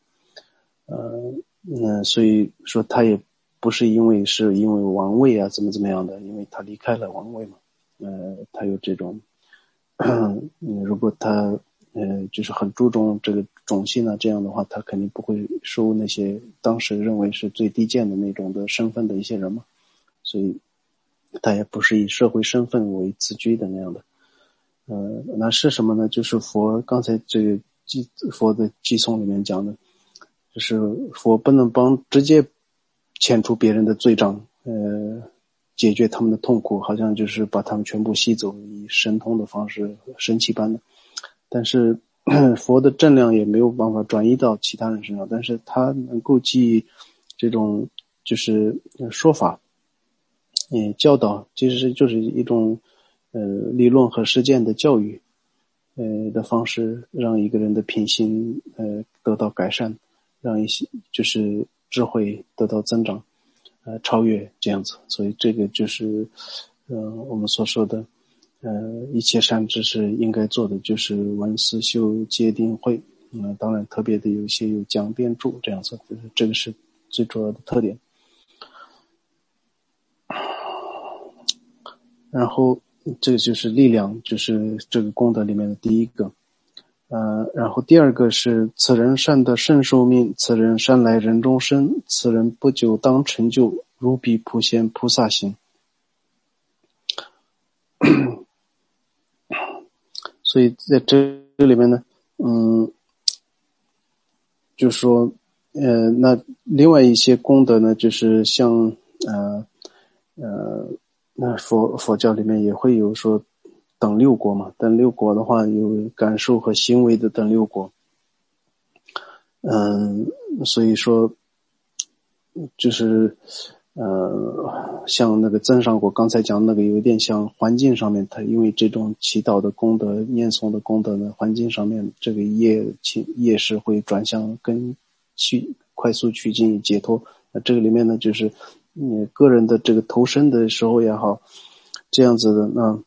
所以说他也不是因为王位啊怎么样的，因为他离开了王位嘛。他有这种如果他就是很注重这个种姓啊，这样的话他肯定不会收那些当时认为是最低贱的那种的身份的一些人嘛，所以他也不是以社会身份为自居的那样的。那是什么呢？就是佛刚才这个佛的偈颂里面讲的，就是佛不能直接遣除别人的罪障，解决他们的痛苦，好像就是把他们全部吸走，以神通的方式，神奇般的。但是佛的正量也没有办法转移到其他人身上，但是他能够基于这种就是说法，教导，其实就是一种理论和实践的教育的方式，让一个人的品行得到改善，让一些就是智慧得到增长，超越这样子。所以这个就是我们所说的一切善知识应该做的就是闻思修戒定慧。当然特别的有一些有讲辩注这样子，这个是最主要的特点。然后这个就是力量，就是这个功德里面的第一个。然后第二个是此人善得甚寿命，此人善来人中生，此人不久当成就如彼普贤菩萨行。所以在这里面呢，就是说那另外一些功德呢，就是像那佛教里面也会有说等六国嘛，等六国的话有感受和行为的等六国。所以说就是像那个增上果刚才讲那个有一点像环境上面，它因为这种祈祷的功德念诵的功德呢，环境上面这个业是会转向跟快速趋近于解脱。那这个里面呢就是你个人的这个投身的时候也好，这样子的那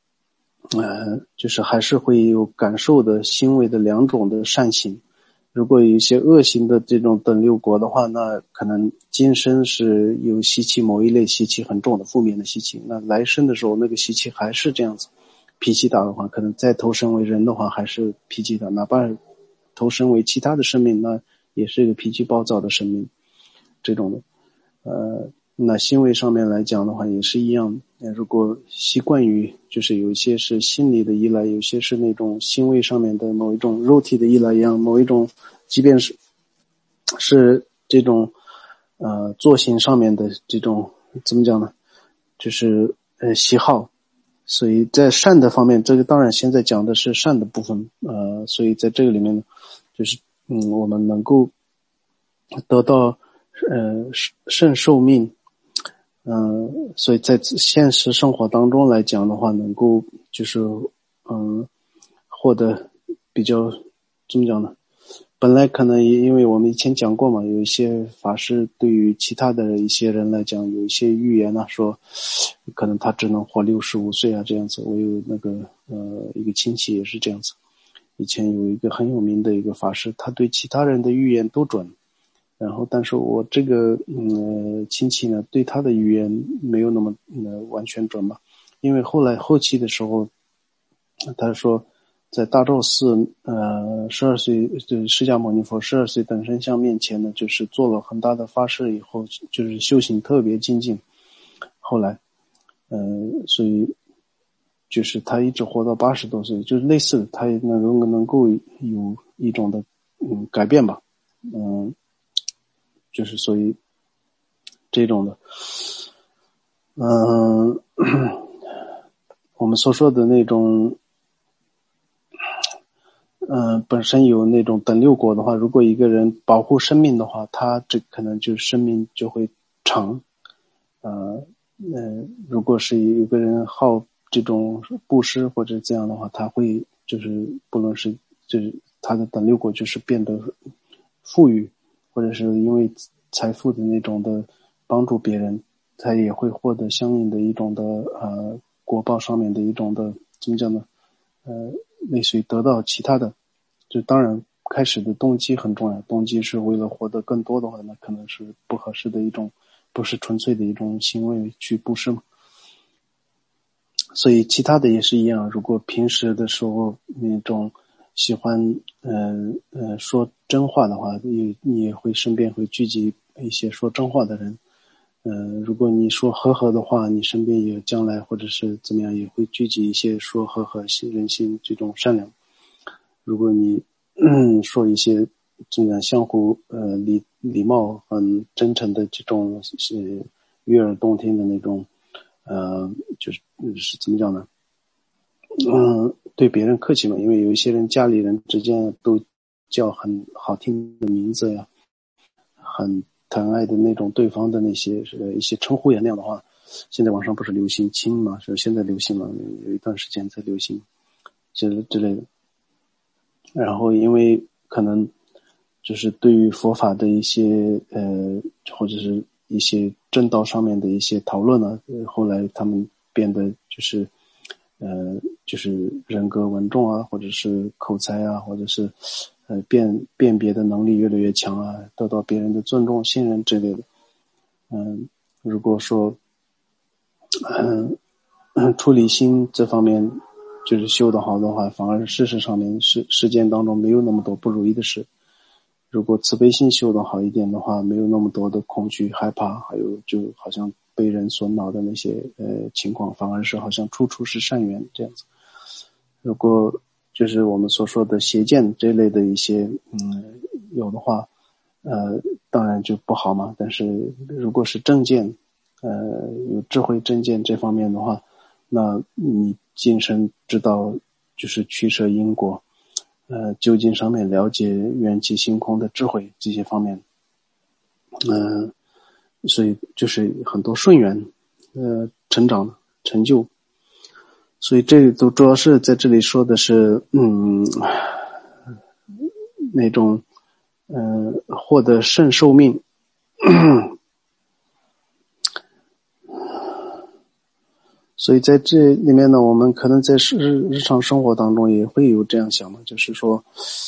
就是还是会有感受的行为的两种的善行。如果有一些恶行的这种等六国的话，那可能今生是有习气，某一类习气很重的负面的习气，那来生的时候那个习气还是这样子，脾气大的话，可能再投身为人的话还是脾气大，哪怕投身为其他的生命，那也是一个脾气暴躁的生命这种的。那行为上面来讲的话也是一样，如果习惯于就是有一些是心理的依赖，有些是那种行为上面的某一种肉体的依赖一样，某一种即便是这种作行上面的这种怎么讲呢，就是喜好。所以在善的方面，这个当然现在讲的是善的部分，所以在这个里面呢，就是我们能够得到甚寿命。所以在现实生活当中来讲的话，能够就是获得比较怎么讲呢？本来可能也因为我们以前讲过嘛，有一些法师对于其他的一些人来讲，有一些预言啊，说可能他只能活65岁啊这样子。我有那个一个亲戚也是这样子。以前有一个很有名的一个法师，他对其他人的预言都准。 然后但是我这个亲戚呢，对他的语言没有那么完全准嘛，因为后期的时候，他说在大昭寺12岁就是释迦牟尼佛12岁等身像面前呢，就是做了很大的发誓以后，就是修行特别精进，后来所以就是他一直活到80多岁，就是类似的，他也能够有一种的改变吧，就是所以这种的我们所说的那种本身有那种等六果的话，如果一个人保护生命的话，他这可能就生命就会长。如果是有个人好这种布施或者这样的话，他会就是不论是就是他的等六果就是变得富裕，或者是因为财富的那种的帮助别人，他也会获得相应的一种的果报上面的一种的怎么讲呢？类似于得到其他的，就当然开始的动机很重要，动机是为了获得更多的话，那可能是不合适的一种，不是纯粹的一种行为去布施嘛。所以其他的也是一样，如果平时的时候那种喜欢说真话的话，你也会身边会聚集一些说真话的人。如果你说和合的话，你身边也将来或者是怎么样也会聚集一些说和合人心这种善良。如果你说一些这样相互礼貌很真诚的这种悦耳动听的那种就是怎么讲呢？对别人客气嘛，因为有一些人家里人之间都叫很好听的名字呀，很疼爱的那种对方的那些一些称呼呀，那样的话，现在网上不是流行亲嘛，是现在流行嘛，有一段时间在流行之类的。然后因为可能就是对于佛法的一些或者是一些正道上面的一些讨论呢，后来他们变得就是人格稳重啊，或者是口才啊，或者是辨别的能力越来越强啊，得到别人的尊重信任之类的。如果说处理心这方面就是修得好的话，反而事实上面世间当中没有那么多不如意的事。如果慈悲心修得好一点的话，没有那么多的恐惧害怕，还有就好像被人所恼的那些情况，反而是好像处处是善缘这样子。如果就是我们所说的邪见这类的一些有的话，当然就不好嘛。但是如果是正见有智慧正见这方面的话，那你今生知道就是取舍因果，究竟上面了解缘起性空的智慧这些方面，所以就是很多顺缘成长成就。所以这都主要是在这里说的是那种获得圣寿命所以在这里面呢，我们可能在日常生活当中也会有这样想嘛，就是说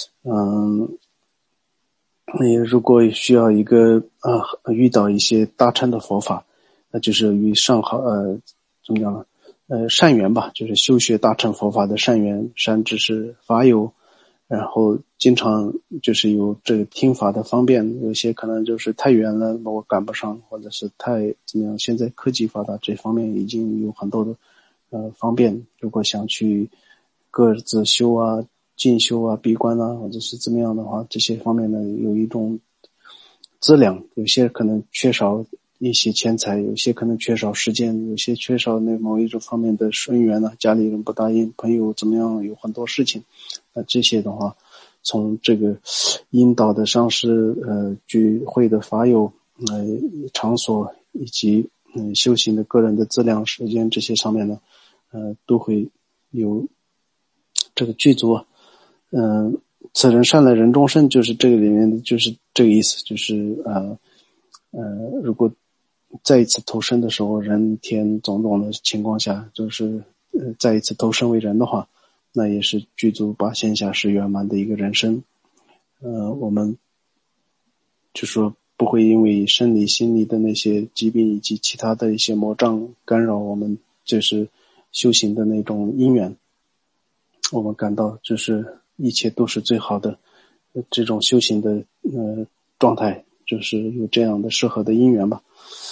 你如果需要一个遇到一些大乘的佛法，那就是与上好怎么讲呢？善缘吧，就是修学大乘佛法的善缘，善知识法友，然后经常就是有这个听法的方便，有些可能就是太远了我赶不上，或者是太怎么样，现在科技发达，这方面已经有很多的方便，如果想去各自修啊进修啊闭关啊，或者是怎么样的话，这些方面呢有一种资粮，有些可能缺少一些钱财，有些可能缺少时间，有些缺少那某一种方面的顺缘呢，家里人不答应，朋友怎么样，有很多事情。这些的话，从这个引导的上师聚会的法友场所以及修行的个人的资粮时间这些上面呢都会有这个具足此人善了人终身，就是这个里面的就是这个意思，就是如果再一次投生的时候，人天种种的情况下，就是再一次投生为人的话，那也是具足八仙下士圆满的一个人生。我们就说不会因为生理心理的那些疾病以及其他的一些魔障干扰我们就是修行的那种因缘，我们感到就是一切都是最好的这种修行的状态，就是有这样的适合的因缘吧。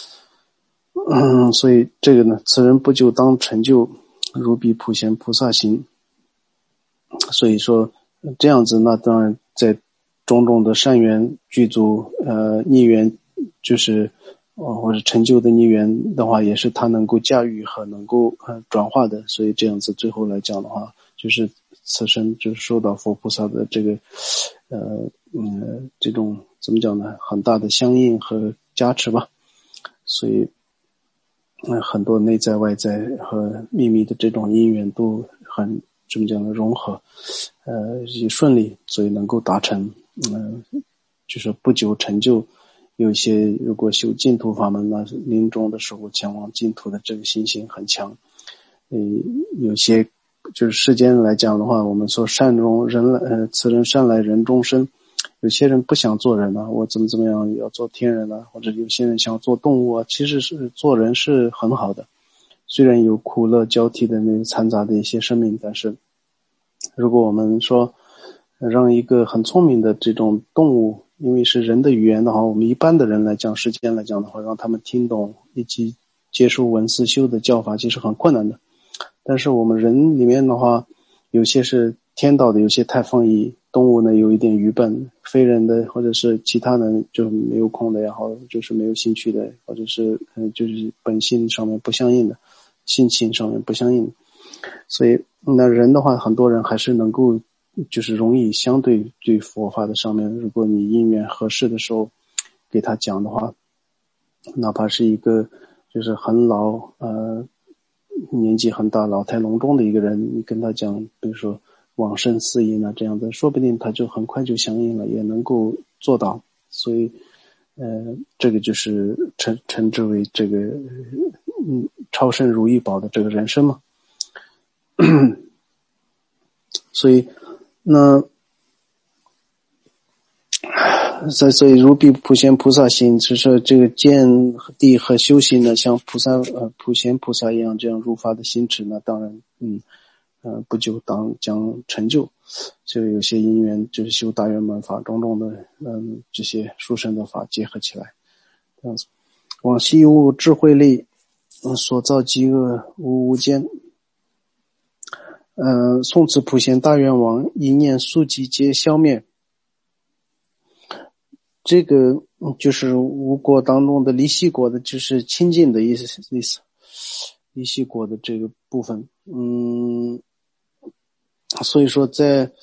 所以这个呢，此人不久当成就，如彼普贤菩萨行。所以说这样子，那当然在种种的善缘具足逆缘，就是或者成就的逆缘的话，也是他能够驾驭和能够转化的。所以这样子最后来讲的话，就是此生就是受到佛菩萨的这个这种怎么讲呢，很大的相应和加持吧。所以很多内在外在和秘密的这种因缘都很怎么讲呢，融合也顺利，所以能够达成就是不久成就。有一些如果修净土法门，那临终的时候前往净土的这个信心很强。有些就是世间来讲的话，我们说善终人此人善来人终身，有些人不想做人啊，我怎么样要做天人啊，或者有些人想做动物啊，其实是做人是很好的，虽然有苦乐交替的那个掺杂的一些生命，但是如果我们说让一个很聪明的这种动物，因为是人的语言的话，我们一般的人来讲，世间来讲的话，让他们听懂以及接受闻思修的教法，其实很困难的。但是我们人里面的话，有些是天道的，有些太放逸，动物呢有一点愚笨，非人的或者是其他人就没有空的也好，就是没有兴趣的，或者是就是本性上面不相应的，性情上面不相应的。所以那人的话，很多人还是能够就是容易相对佛法的上面，如果你因缘合适的时候给他讲的话，哪怕是一个就是很老年纪很大老态龙钟的一个人，你跟他讲比如说往生四因啊这样的，说不定他就很快就响应了，也能够做到。所以这个就是称之为这个超生如意宝的这个人生嘛。所以那所以如彼普贤菩萨行，就是这个见地和修行呢，像普贤菩萨一样这样入法的心持呢，当然不久将成就。就有些因缘就是修大圆满法种种的这些殊胜的法结合起来，这样子。往昔无智慧力所造饥饿无间，宋此普贤大愿王一念速疾皆消灭。这个就是无果当中的离息果的，就是清净的意思。离息果的这个部分，所以说在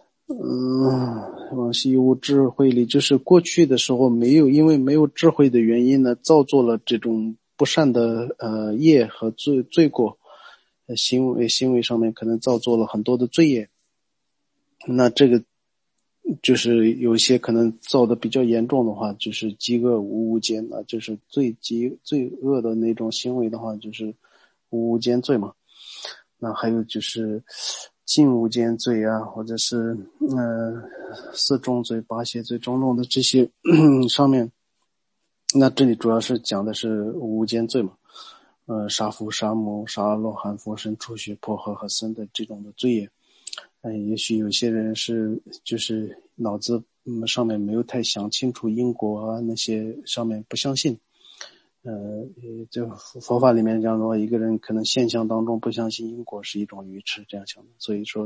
往昔无智慧里，就是过去的时候因为没有智慧的原因呢，造作了这种不善的业和罪过，行为上面可能造作了很多的罪业。那这个就是有一些可能造的比较严重的话，就是饥饿无间，那就是罪恶的那种行为的话，就是无间罪嘛。那还有就是禁无间罪啊，或者是四重罪、八邪罪种种的这些上面，那这里主要是讲的是无间罪嘛。杀父杀母杀阿罗汉佛身出血破和僧的这种的罪业。也许有些人是就是脑子上面没有太想清楚因果啊，那些上面不相信。就佛法里面讲的话，一个人可能现象当中不相信因果是一种愚痴，这样想的。所以说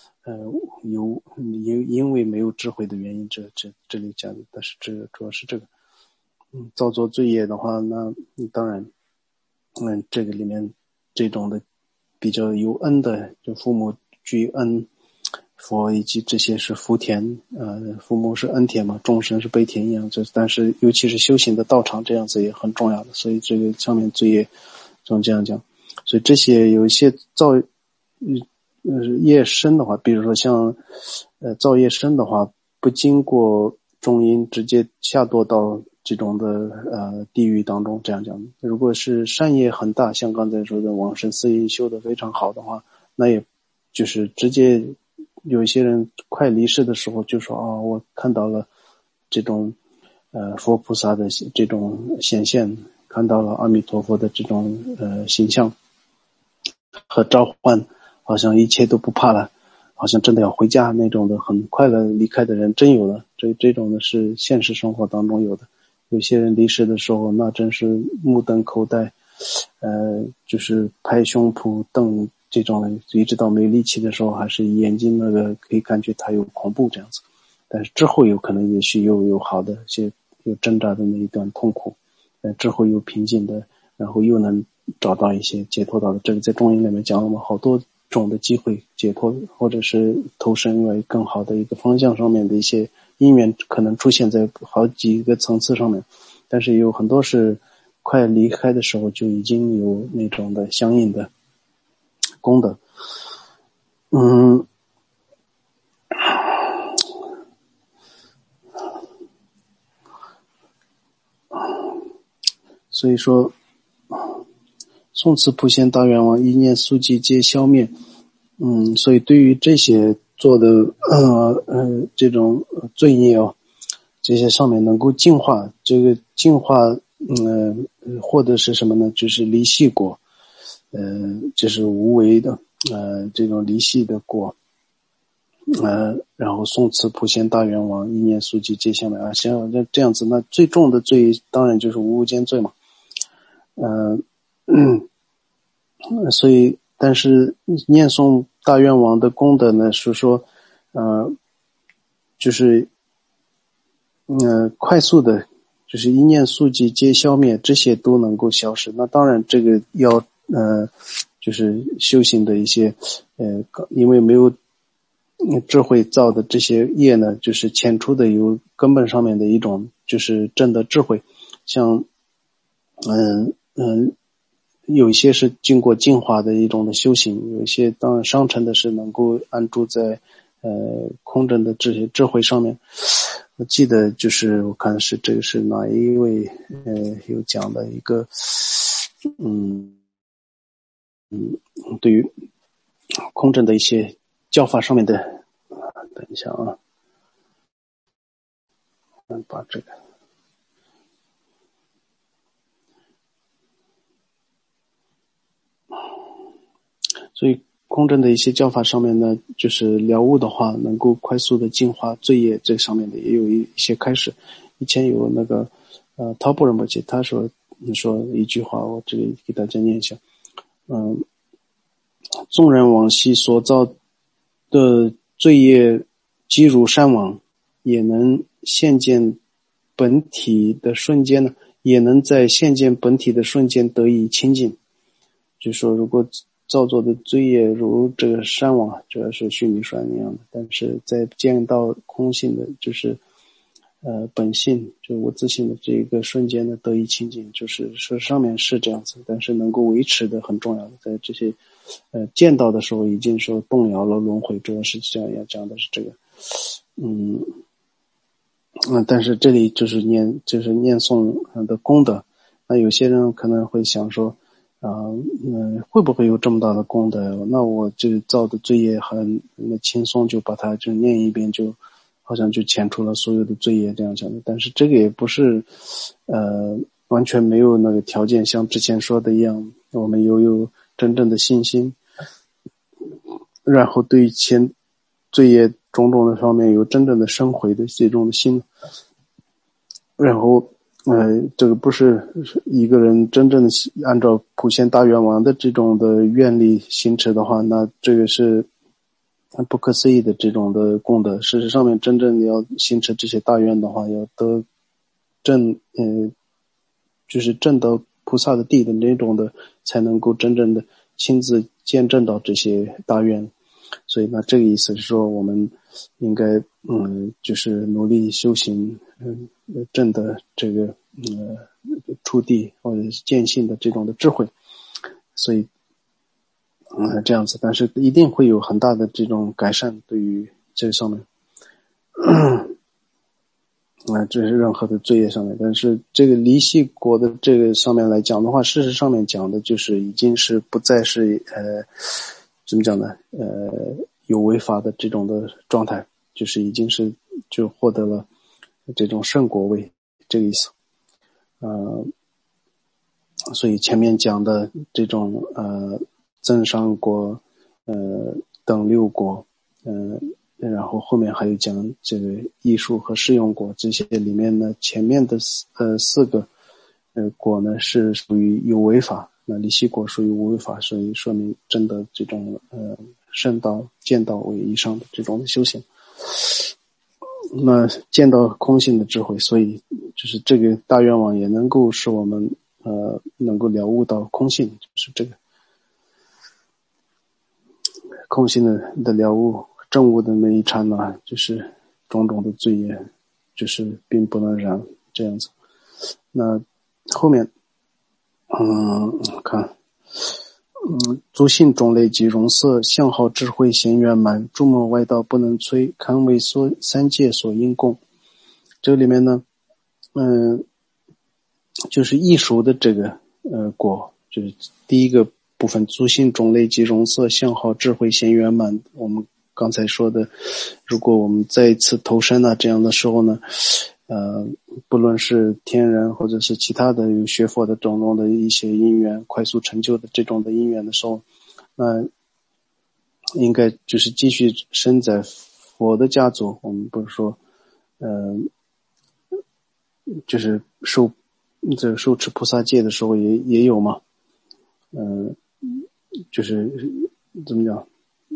因为没有智慧的原因，这里讲的是主要是这个。造作罪业的话，那当然这个里面这种的比较有恩的，就父母具恩，佛以及这些是福田，父母是恩田嘛，众生是悲田一样，但是尤其是修行的道场这样子也很重要的，所以这个上面罪业这样讲。所以这些有一些造业深的话，比如说像造业深的话，不经过中阴直接下堕到这种的地狱当中，这样讲。如果是善业很大，像刚才说的往生四因修得非常好的话，那也就是直接有一些人快离世的时候就说我看到了这种佛菩萨的这种显现，看到了阿弥陀佛的这种形象和召唤，好像一切都不怕了，好像真的要回家那种的很快乐离开的人真有了，这种的是现实生活当中有的。有些人离世的时候那真是目瞪口呆，就是拍胸脯瞪这种人，一直到没力气的时候还是眼睛那个可以感觉他有恐怖这样子，但是之后有可能也许又有好的些有挣扎的那一段痛苦，之后又平静的，然后又能找到一些解脱到的。这个在中医里面讲了好多种的机会解脱，或者是投身为更好的一个方向上面的一些因缘，可能出现在好几个层次上面，但是有很多是快离开的时候就已经有那种的相应的功德。所以说宋慈普贤大愿王一念速记皆消灭。所以对于这些做的这种罪业这些上面能够净化，这个净化获得是什么呢？就是离系果，就是无为的这种离系的果。然后宋慈普贤大愿王一念速记皆消灭啊，像这样子，那最重的罪当然就是无间罪嘛。所以但是念诵大愿王的功德呢，是说就是快速的，就是一念速记皆消灭，这些都能够消失。那当然这个要就是修行的一些因为没有智慧造的这些业呢，就是遣除的有根本上面的一种就是正的智慧，像有一些是经过净化的一种的修行，有一些当然上乘的是能够安住在空正的这些智慧上面。我记得就是我看是这个是哪一位有讲的一个对于空正的一些教法上面的等一下啊，把这个所以空正的一些教法上面呢，就是了悟的话能够快速的净化罪业，这上面的也有一些开始。以前有那个陶布仁波切他说一句话，我这里给大家念一下。纵然往昔所造的罪业积如山王，也能现见本体的瞬间呢，也能在现见本体的瞬间得以清净。就是说如果造作的罪业如这个山王，主要是须弥山一样的，但是在见到空性的就是本性，就我自性的这一个瞬间的得以清净，就是说上面是这样子，但是能够维持的很重要的，在这些见到的时候已经说动摇了轮回，主要是这样要讲的是这个。但是这里就是念诵的功德，那有些人可能会想说会不会有这么大的功德？那我这造的罪业很轻松，就把它就念一遍，就好像就遣除了所有的罪业这样想的。但是这个也不是完全没有那个条件，像之前说的一样，我们有真正的信心，然后对前罪业种种的方面有真正的生悔的这种的心，然后这个不是一个人真正的按照普贤大愿王的这种的愿力行持的话，那这个是不可思议的这种的功德。事实上面真正的要行持这些大愿的话，要得就是证到菩萨的地的那种的，才能够真正的亲自见证到这些大愿。所以呢，这个意思是说我们应该就是努力修行证的这个出地或者是见性的这种的智慧。所以这样子，但是一定会有很大的这种改善对于这上面这是任何的罪业上面。但是这个离系果的这个上面来讲的话，事实上面讲的就是已经是不再是怎么讲呢有违法的这种的状态，就是已经是就获得了这种圣果位， 这个意思。所以前面讲的这种增上果等六果，然后后面还有讲这个艺术和适用果，这些里面呢，前面的四个果呢是属于有为法，那离息果属于无为法，所以说明真的这种圣道见道为以上的这种修行。那见到空性的智慧，所以就是这个大愿望也能够使我们能够了悟到空性，就是这个空性的了悟证悟的那一刹那，就是种种的罪业就是并不能染这样子。那后面看诸性种类及容色相好智慧贤圆满，诸魔外道不能摧，堪为三界所应供。这里面呢就是艺术的这个果，就是第一个部分，诸性种类及容色相好智慧贤圆满。我们刚才说的，如果我们再一次投身这样的时候呢，不论是天人或者是其他的有学佛的种种的一些因缘，快速成就的这种的因缘的时候，那应该就是继续生在佛的家族。我们不是说就是受持菩萨戒的时候也有嘛，就是怎么讲，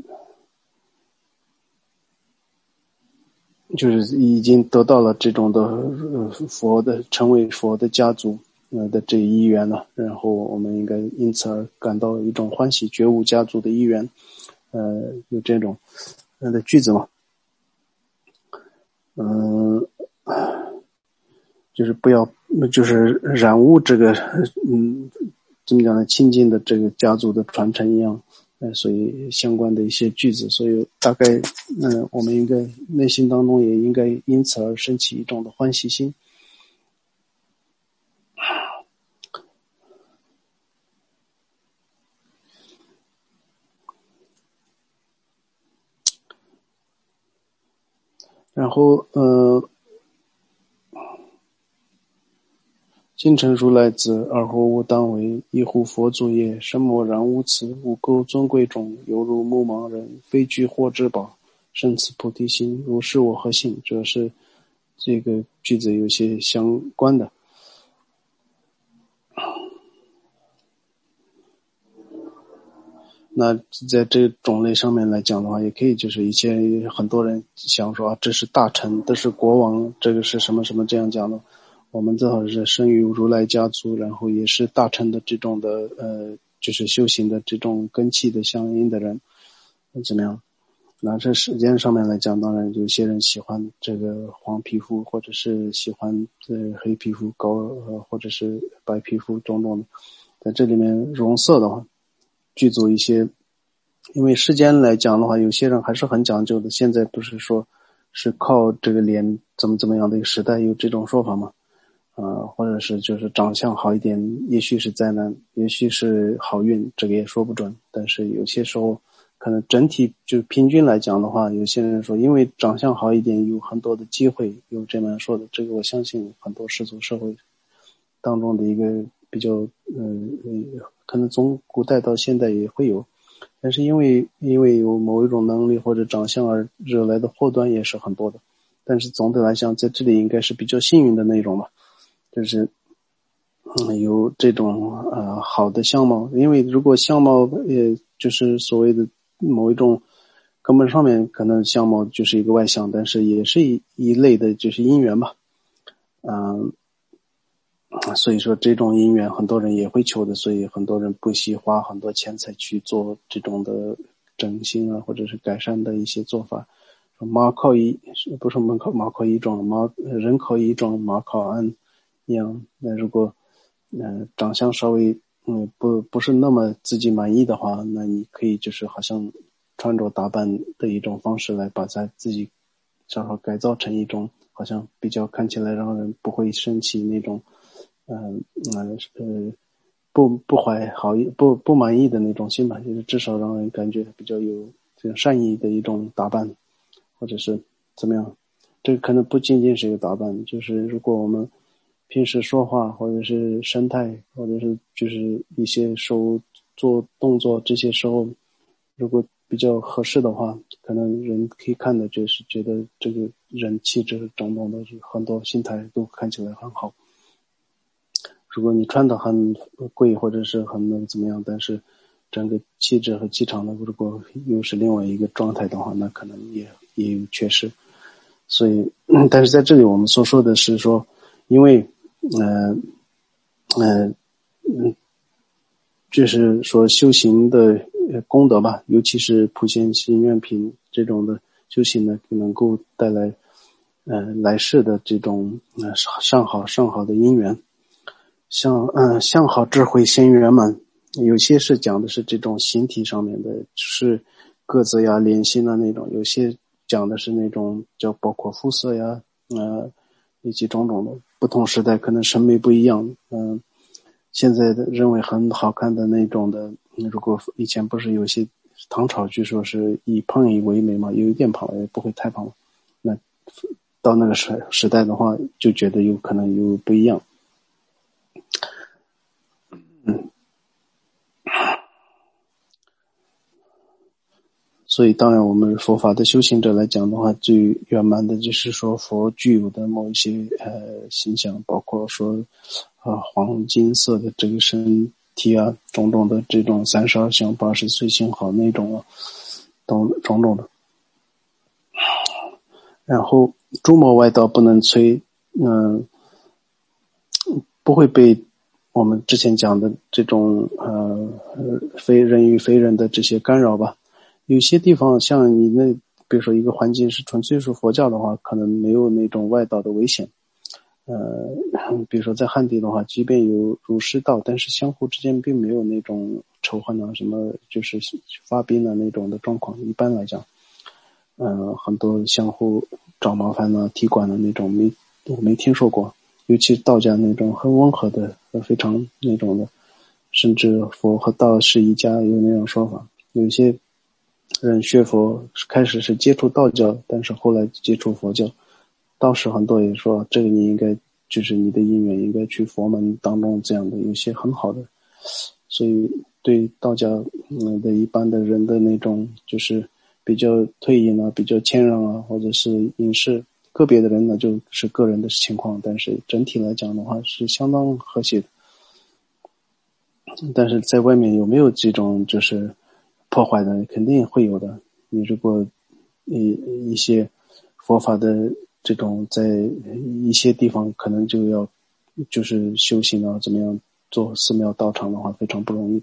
就是已经得到了这种的佛的成为佛的家族的这一缘了，然后我们应该因此而感到一种欢喜，觉悟家族的一缘，有这种的句子嘛，就是不要就是染污这个怎么讲呢，亲近的这个家族的传承一样，所以相关的一些句子，所以大概我们应该内心当中也应该因此而升起一种的欢喜心。然后今成如来子，尔后吾当为一护佛祖也。身莫然无此，吾构尊贵种，犹如目盲人，非具获之宝，生此菩提心，如是我何幸？这是这个句子有些相关的。那在这种类上面来讲的话，也可以就是一些很多人想说这是大臣，这是国王，这个是什么什么这样讲的。我们正好是生于如来家族，然后也是大臣的这种的就是修行的这种根器的相应的人，怎么样？那这时间上面来讲，当然有些人喜欢这个黄皮肤，或者是喜欢黑皮肤或者是白皮肤种种的。在这里面容色的话，具足一些，因为世间来讲的话，有些人还是很讲究的。现在不是说是靠这个脸怎么样的一个时代，有这种说法吗？或者是就是长相好一点，也许是灾难，也许是好运，这个也说不准。但是有些时候可能整体就平均来讲的话，有些人说因为长相好一点有很多的机会，有这么说的，这个我相信很多世俗社会当中的一个比较可能从古代到现在也会有，但是因为有某一种能力或者长相而惹来的祸端也是很多的。但是总的来讲，在这里应该是比较幸运的那种吧，就是有这种好的相貌。因为如果相貌就是所谓的某一种根本上面可能相貌就是一个外相，但是也是一类的就是因缘吧。所以说这种因缘很多人也会求的，所以很多人不惜花很多钱财去做这种的整形或者是改善的一些做法。马考一不是马考一种，人考一种，马考安一样。那如果长相稍微不是那么自己满意的话，那你可以就是好像穿着打扮的一种方式来把它自己稍稍改造成一种好像比较看起来让人不会生气那种不怀好意不满意的那种心吧，就是至少让人感觉比较有这种善意的一种打扮，或者是怎么样。这个可能不仅仅是一个打扮，就是如果我们平时说话或者是神态，或者是就是一些手做动作，这些时候如果比较合适的话，可能人可以看的就是觉得这个人气质种种的很多心态都看起来很好。如果你穿的很贵或者是很怎么样，但是整个气质和气场呢，如果又是另外一个状态的话，那可能也有缺失。所以但是在这里我们所说的是说，因为就是说修行的功德吧，尤其是普贤行愿品这种的修行呢，能够带来来世的这种上好的因缘，相好智慧先圆满。有些是讲的是这种形体上面的，是个子呀脸型啊那种，有些讲的是那种叫包括肤色呀以及种种的，不同时代可能审美不一样。现在的认为很好看的那种的，如果以前不是有些唐朝据说是以胖以为美嘛，有一点胖也不会太胖，那到那个时代的话就觉得有可能有不一样。所以当然我们佛法的修行者来讲的话，最圆满的就是说佛具有的某一些形象，包括说黄金色的这个身体啊，种种的这种32相80岁幸好那种种种的。然后诸魔外道不能摧，不会被我们之前讲的这种非人与非人的这些干扰吧。有些地方像你那比如说一个环境是纯粹是佛教的话，可能没有那种外道的危险。比如说在汉地的话，即便有儒释道，但是相互之间并没有那种仇恨啊，什么就是发兵啊那种的状况。一般来讲，很多相互找麻烦啊、踢馆的那种我没听说过。尤其道家那种很温和的、非常那种的，甚至佛和道是一家，有那种说法。有些人学佛开始是接触道教，但是后来接触佛教。道士很多也说，这个你应该就是你的因缘应该去佛门当中，这样的有些很好的。所以对道教的一般的人的那种就是比较退隐啊，比较谦让啊，或者是隐士，个别的人呢就是个人的情况，但是整体来讲的话是相当和谐的。但是在外面有没有这种就是破坏的，肯定会有的。你如果一些佛法的这种在一些地方可能就要就是修行啊，怎么样做寺庙道场的话非常不容易。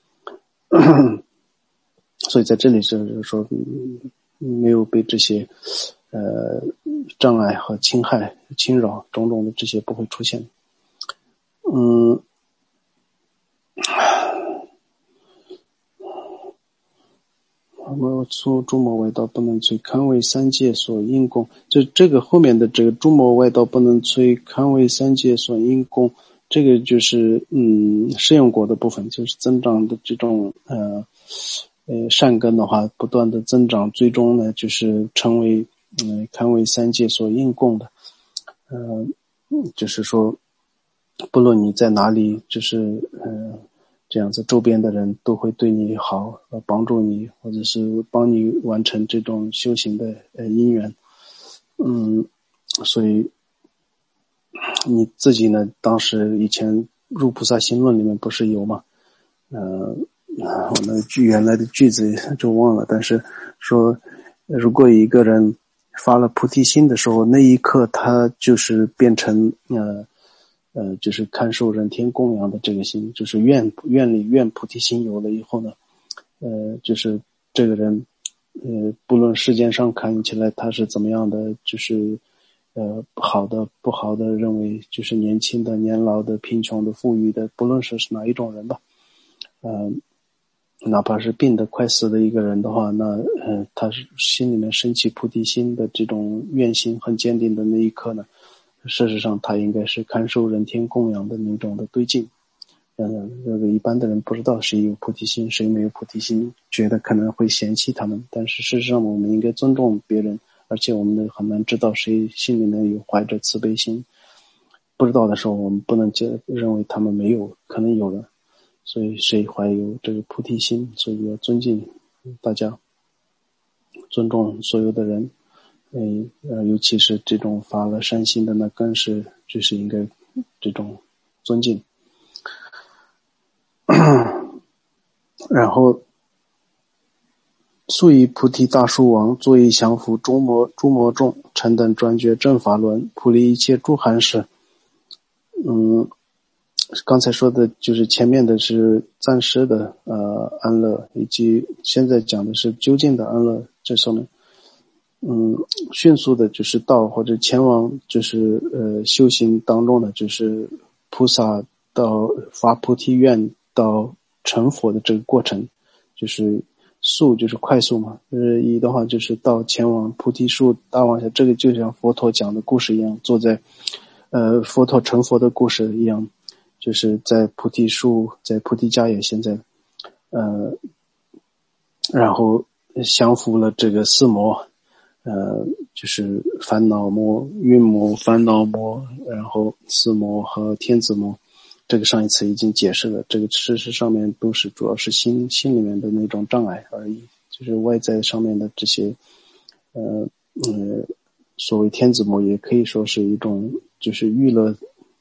所以在这里就是说没有被这些障碍和侵害侵扰种种的这些不会出现。我们说诸魔外道不能摧，堪为三界所应供。这个后面的这个诸魔外道不能摧，堪为三界所应供，这个就是适用果的部分，就是增长的这种善根的话不断的增长，最终呢就是成为堪为三界所应供的。就是说不论你在哪里，就是这样子周边的人都会对你好，帮助你，或者是帮你完成这种修行的因缘。所以你自己呢，当时以前入菩萨行论里面不是有吗？我那原来的句子就忘了，但是说如果一个人发了菩提心的时候，那一刻他就是变成就是看受人天供养的这个心，就是愿菩提心有了以后呢，就是这个人不论世间上看起来他是怎么样的，就是好的不好的，认为就是年轻的年老的贫穷的富裕的，不论是哪一种人吧，哪怕是病得快死的一个人的话，那他是心里面升起菩提心的这种愿心很坚定的那一刻呢，事实上他应该是看受人天供养的那种的对境。这个一般的人不知道谁有菩提心谁没有菩提心，觉得可能会嫌弃他们，但是事实上我们应该尊重别人，而且我们很难知道谁心里面有怀着慈悲心。 不知道的时候，我们不能认为他们没有，可能有的。所以谁怀有这个菩提心，所以要尊敬大家，尊重所有的人。尤其是这种发了善心的，那更是就是应该这种尊敬。然后素以菩提大树王，作以降伏诸魔众，臣等专觉正法轮，普利一切诸寒士。刚才说的就是前面的是暂时的安乐，以及现在讲的是究竟的安乐。这上面迅速的就是到或者前往就是修行当中的就是菩萨到发菩提愿到成佛的这个过程，就是速就是快速嘛，一的话就是到前往菩提树大往下，这个就像佛陀讲的故事一样，坐在佛陀成佛的故事一样，就是在菩提树在菩提迦叶现在然后降服了这个四魔，就是烦恼魔、蕴魔、烦恼魔，然后四魔和天子魔。这个上一次已经解释了，这个事实上面都是主要是心里面的那种障碍而已，就是外在上面的这些所谓天子魔也可以说是一种就是娱乐，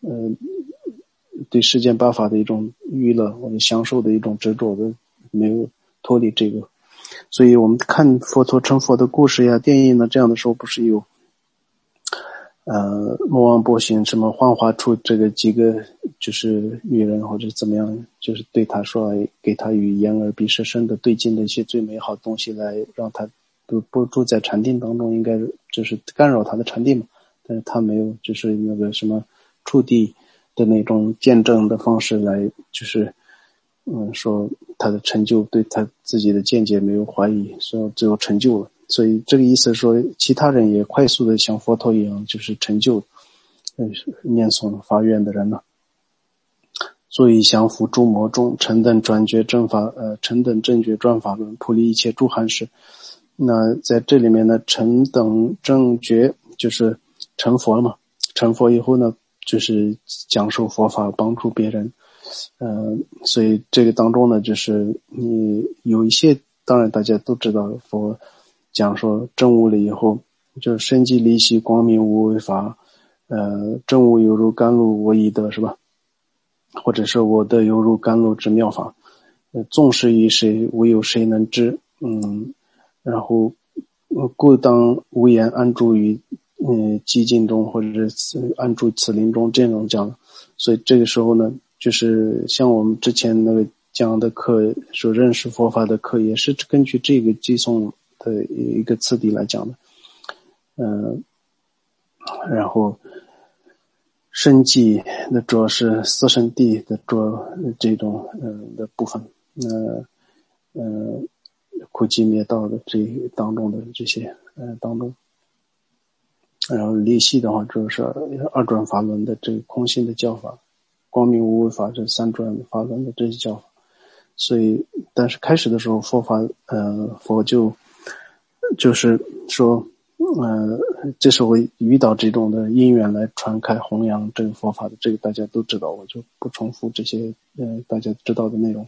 对世间八法的一种娱乐或者享受的一种执着的，没有脱离这个。所以我们看佛陀成佛的故事呀、电影呢，这样的时候不是有魔王波旬什么幻化出这个几个就是女人或者怎么样，就是对他说给他与眼耳鼻舌身的对境的一些最美好的东西，来让他不住在禅定当中，应该就是干扰他的禅定嘛。但是他没有，就是那个什么触地的那种见证的方式来，就是说他的成就对他自己的见解没有怀疑，所以最后成就了。所以这个意思说其他人也快速的像佛陀一样就是成就念诵发愿的人了。所以降伏诸魔众，臣等专觉正法臣等正觉专法轮，普利一切诸寒士。那在这里面呢，臣等正觉就是成佛了嘛，成佛以后呢就是讲授佛法帮助别人。所以这个当中呢，就是你有一些当然大家都知道，佛讲说证悟了以后，就是生机离息光明无为法，证悟犹如甘露我已得，是吧？或者是我得犹如甘露之妙法，纵使于谁，无有谁能知。然后故当无言安住于寂静中，或者是安住此林中，这种讲。所以这个时候呢，就是像我们之前那个讲的课，说认识佛法的课，也是根据这个寄送的一个次第来讲的。然后生寂那主要是四圣谛的主要这种的部分，苦集灭道的这当中的这些当中。然后离系的话就是二转法轮的这个空性的教法，光明无为法这三转法轮的这些教法。所以但是开始的时候佛法佛就是说这时候遇到这种的因缘来传开弘扬这个佛法的，这个大家都知道，我就不重复这些大家知道的内容。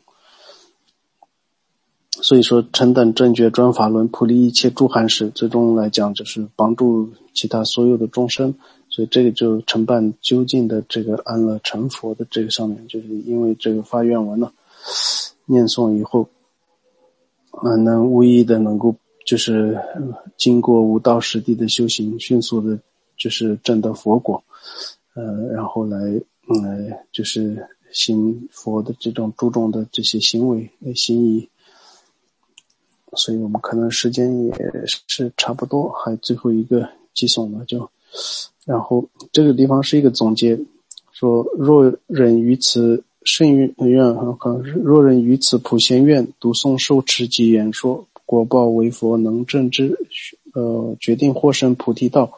所以说臣等正觉专法轮，普利一切诸寒士，最终来讲就是帮助其他所有的众生。所以这个就承办究竟的这个安乐成佛的这个上面，就是因为这个发愿文呢念诵以后能无疑的能够就是经过无道实地的修行，迅速的就是证得佛果，然后来就是行佛的这种诸种的这些行为行仪。所以我们可能时间也是差不多，还最后一个寄送了就，然后这个地方是一个总结，说若人于此圣愿若人于此普贤愿读诵受持及演说，果报为佛能证之，决定获生菩提道。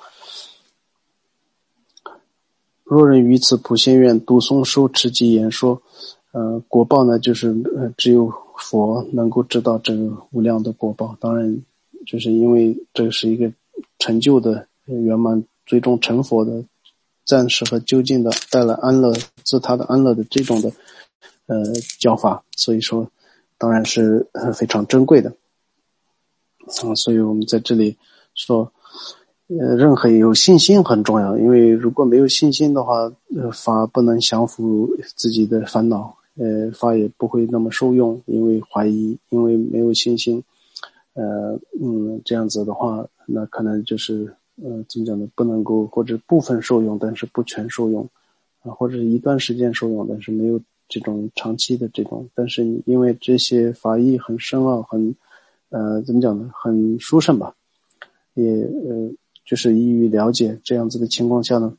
若人于此普贤愿读诵受持及演说，果报呢就是只有佛能够知道这个无量的果报。当然就是因为这是一个成就的圆满最终成佛的暂时和究竟的带来安乐自他的安乐的这种的教法，所以说当然是非常珍贵的。所以我们在这里说任何有信心很重要，因为如果没有信心的话，法不能降服自己的烦恼，法也不会那么受用，因为怀疑，因为没有信心，这样子的话，那可能就是怎么讲呢？不能够或者部分受用，但是不全受用，或者一段时间受用，但是没有这种长期的这种。但是因为这些法义很深奥，很怎么讲呢？很殊胜吧，也就是易于了解，这样子的情况下呢，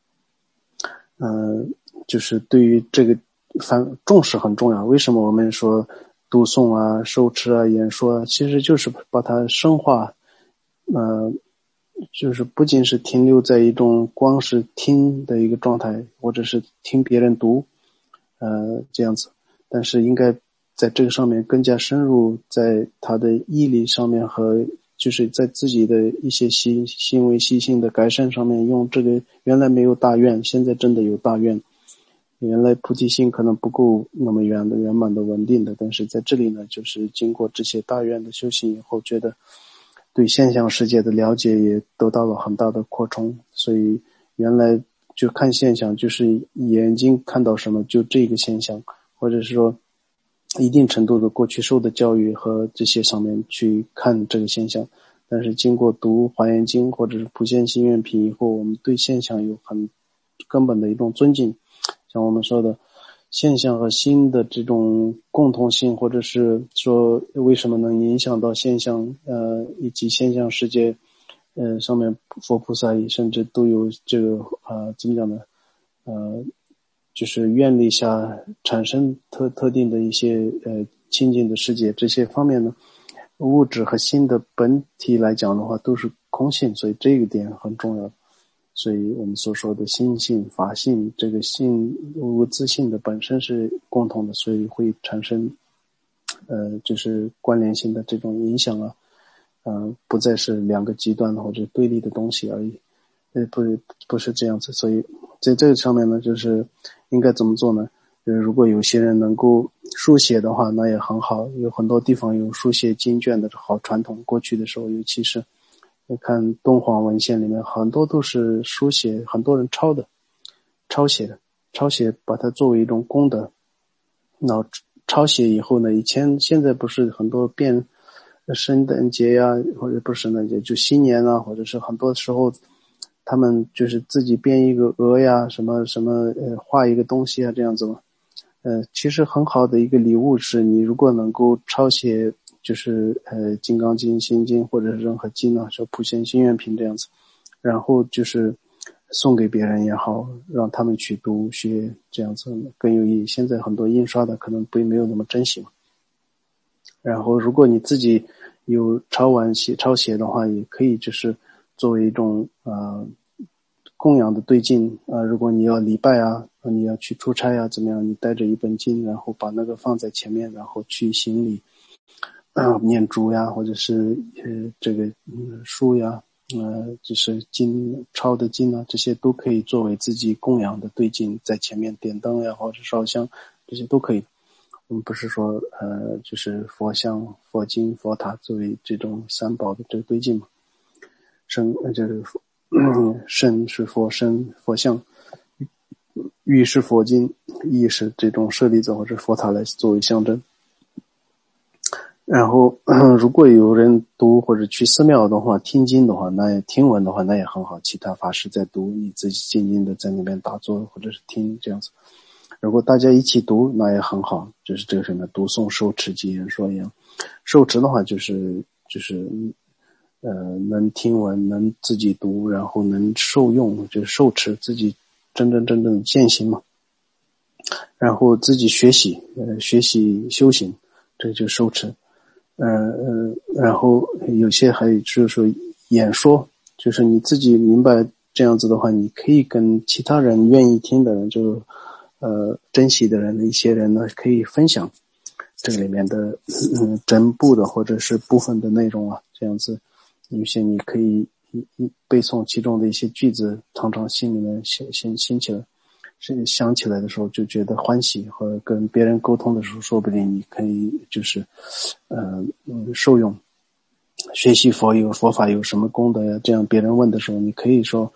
就是对于这个重视很重要。为什么我们说读诵啊、受持啊、演说啊，其实就是把它深化，就是不仅是停留在一种光是听的一个状态，或者是听别人读，这样子，但是应该在这个上面更加深入，在他的毅力上面和就是在自己的一些行为习性的改善上面，用这个原来没有大愿，现在真的有大愿。原来菩提心可能不够那么圆满的稳定的，但是在这里呢，就是经过这些大愿的修行以后，觉得对现象世界的了解也得到了很大的扩充，所以原来就看现象就是眼睛看到什么就这个现象，或者是说一定程度的过去受的教育和这些上面去看这个现象，但是经过读华严经或者是普贤行愿品以后，我们对现象有很根本的一种尊敬。像我们说的现象和心的这种共同性，或者是说为什么能影响到现象以及现象世界上面佛菩萨甚至都有这个怎么讲呢就是愿力下产生特定的一些清净的世界，这些方面呢，物质和心的本体来讲的话都是空性，所以这个点很重要。所以我们所说的心性、法性，这个性无自性的本身是共同的，所以会产生就是关联性的这种影响啊，不再是两个极端或者对立的东西而已，不是这样子。所以在这个上面呢，就是应该怎么做呢？如果有些人能够书写的话，那也很好，有很多地方有书写经卷的好传统，过去的时候尤其是你看敦煌文献里面很多都是书写，很多人抄写把它作为一种功德。那抄写以后呢，现在不是很多圣诞节呀，或者不是圣诞节就新年啊，或者是很多时候他们就是自己编一个鹅呀，什么画一个东西啊，这样子嘛。其实很好的一个礼物是你如果能够抄写就是金刚经、心经或者是任何经啊，说普贤行愿品这样子，然后就是送给别人也好，让他们去读学，这样子更有意义。现在很多印刷的可能没有那么珍惜嘛。然后如果你自己有抄写的话，也可以就是作为一种供养的对境如果你要礼拜啊，你要去出差啊，怎么样？你带着一本经，然后把那个放在前面，然后去行礼，念珠呀，或者是这个书呀，就是经抄的经啊，这些都可以作为自己供养的对境，在前面点灯呀，或者烧香，这些都可以。我们不是说就是佛像、佛经、佛塔作为这种三宝的这个对境嘛？就是身是佛身佛像，玉是佛经，意是这种舍利子或者佛塔来作为象征。然后如果有人读或者去寺庙的话，听经的话，那听闻的话那也很好，其他法师在读，你自己静静的在那边打坐或者是听这样子。如果大家一起读，那也很好，就是这个什么读诵受持即言说一样。受持的话就是能听闻，能自己读，然后能受用，就是受持，自己真正践行嘛。然后自己学习修行，这就是受持。然后有些还有就是说演说，就是你自己明白这样子的话，你可以跟其他人愿意听的人，就珍惜的人的一些人呢，可以分享这个里面的整部的或者是部分的内容啊，这样子有些你可以一背诵其中的一些句子，常常心里面想起来的时候就觉得欢喜，和跟别人沟通的时候，说不定你可以就是受用。学习佛法有什么功德呀？这样别人问的时候，你可以说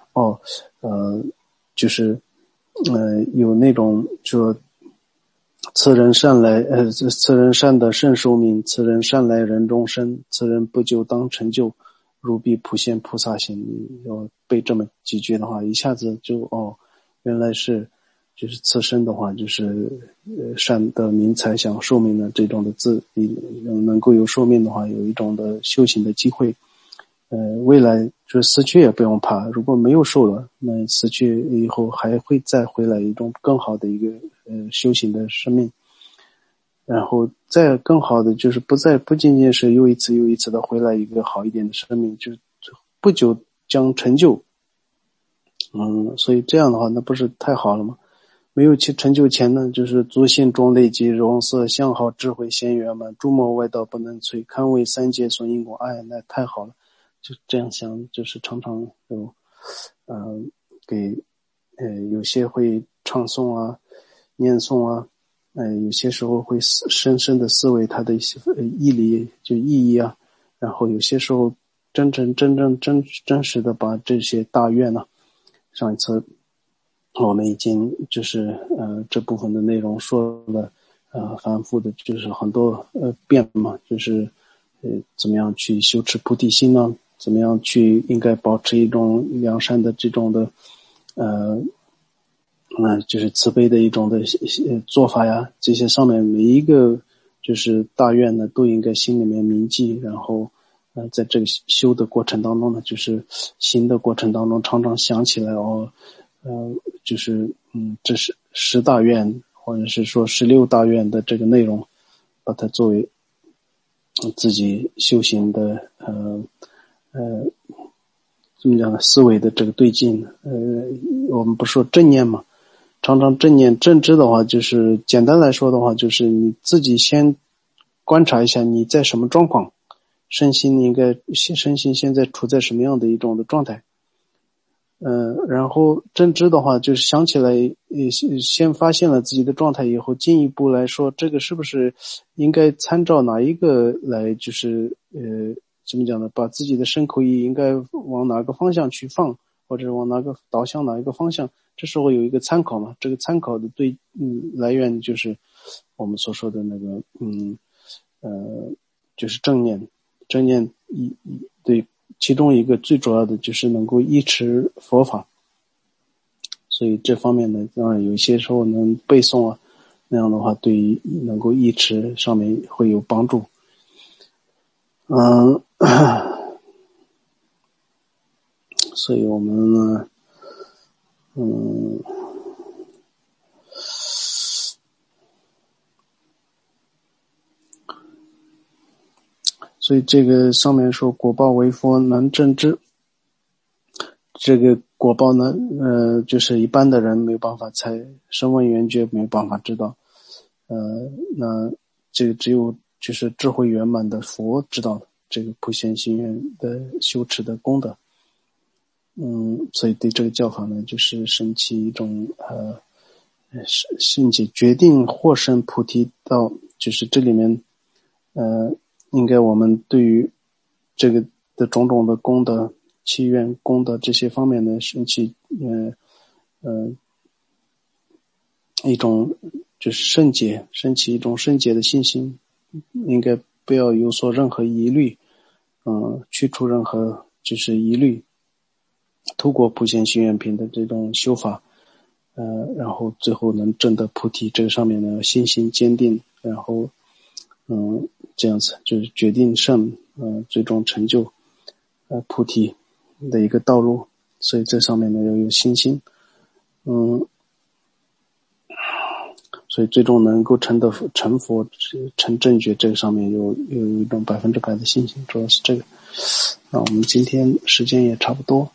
就是有那种说此人善的甚寿命，此人善来人中生，此人不久当成就，如彼普现菩萨行。你要背这么几句的话，一下子就原来是就是此生的话，就是善的名才想寿命的这种的能够有寿命的话，有一种的修行的机会。未来就是死去也不用怕，如果没有寿了，那死去以后还会再回来一种更好的一个修行的生命，然后再更好的就是不仅仅是又一次又一次的回来一个好一点的生命，就不久将成就。所以这样的话那不是太好了吗？没有其成就前呢，就是足信中累积容色相好智慧先圆满，诸魔外道不能摧，堪为三界损因果。那太好了，就这样想，就是常常有给有些会唱诵啊念诵啊，有些时候会深深的思维它的一些义理就意义啊，然后有些时候真实的把这些大愿呢，上一次我们已经就是这部分的内容说了反复的就是很多遍嘛，就是怎么样去修持菩提心呢？怎么样去应该保持一种良善的这种的就是慈悲的一种的做法呀，这些上面每一个就是大愿呢都应该心里面铭记，然后在这个修的过程当中呢，就是行的过程当中常常想起来就是这是10大愿或者是说16大愿的这个内容，把它作为自己修行的怎么讲呢？思维的这个对境。我们不说正念嘛，常常正念正知的话，就是简单来说的话，就是你自己先观察一下你在什么状况，身心现在处在什么样的一种的状态。然后正知的话，就是想起来先发现了自己的状态以后，进一步来说，这个是不是应该参照哪一个来，就是怎么讲呢？把自己的身口意应该往哪个方向去放，或者往哪个导向哪一个方向，这时候有一个参考嘛。这个参考的来源就是我们所说的那个就是正念对。其中一个最主要的就是能够依持佛法，所以这方面呢，当然有些时候能背诵啊，那样的话对于能够依持上面会有帮助。所以我们呢所以这个上面说果报为佛能正知，这个果报呢就是一般的人没有办法猜，声闻缘觉没有办法知道，那这个只有就是智慧圆满的佛知道这个普贤行愿的修持的功德。所以对这个教法呢，就是升起一种圣解决定获胜菩提道，就是这里面应该我们对于这个的种种的功德祈愿功德这些方面呢，升起一种就是升起一种圣解的信心，应该不要有所任何疑虑，去除任何就是疑虑，透过普贤行愿品的这种修法，然后最后能证得菩提，这个上面呢信心坚定，然后这样子就是决定胜，最终成就菩提的一个道路。所以这上面呢要有信心，所以最终能够成佛成正觉，这个上面有一种100%的信心，主要是这个。那我们今天时间也差不多，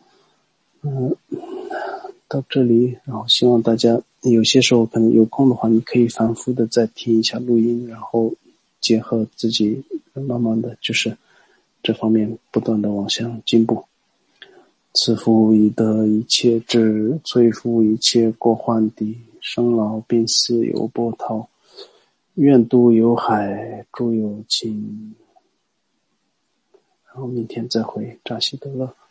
到这里，然后希望大家有些时候可能有空的话，你可以反复的再听一下录音，然后结合自己慢慢的就是这方面不断的往向进步。此夫以得一切智，摧伏一切过患地，生老病死有波涛，愿度有海，诸有情。然后明天再回扎西德勒。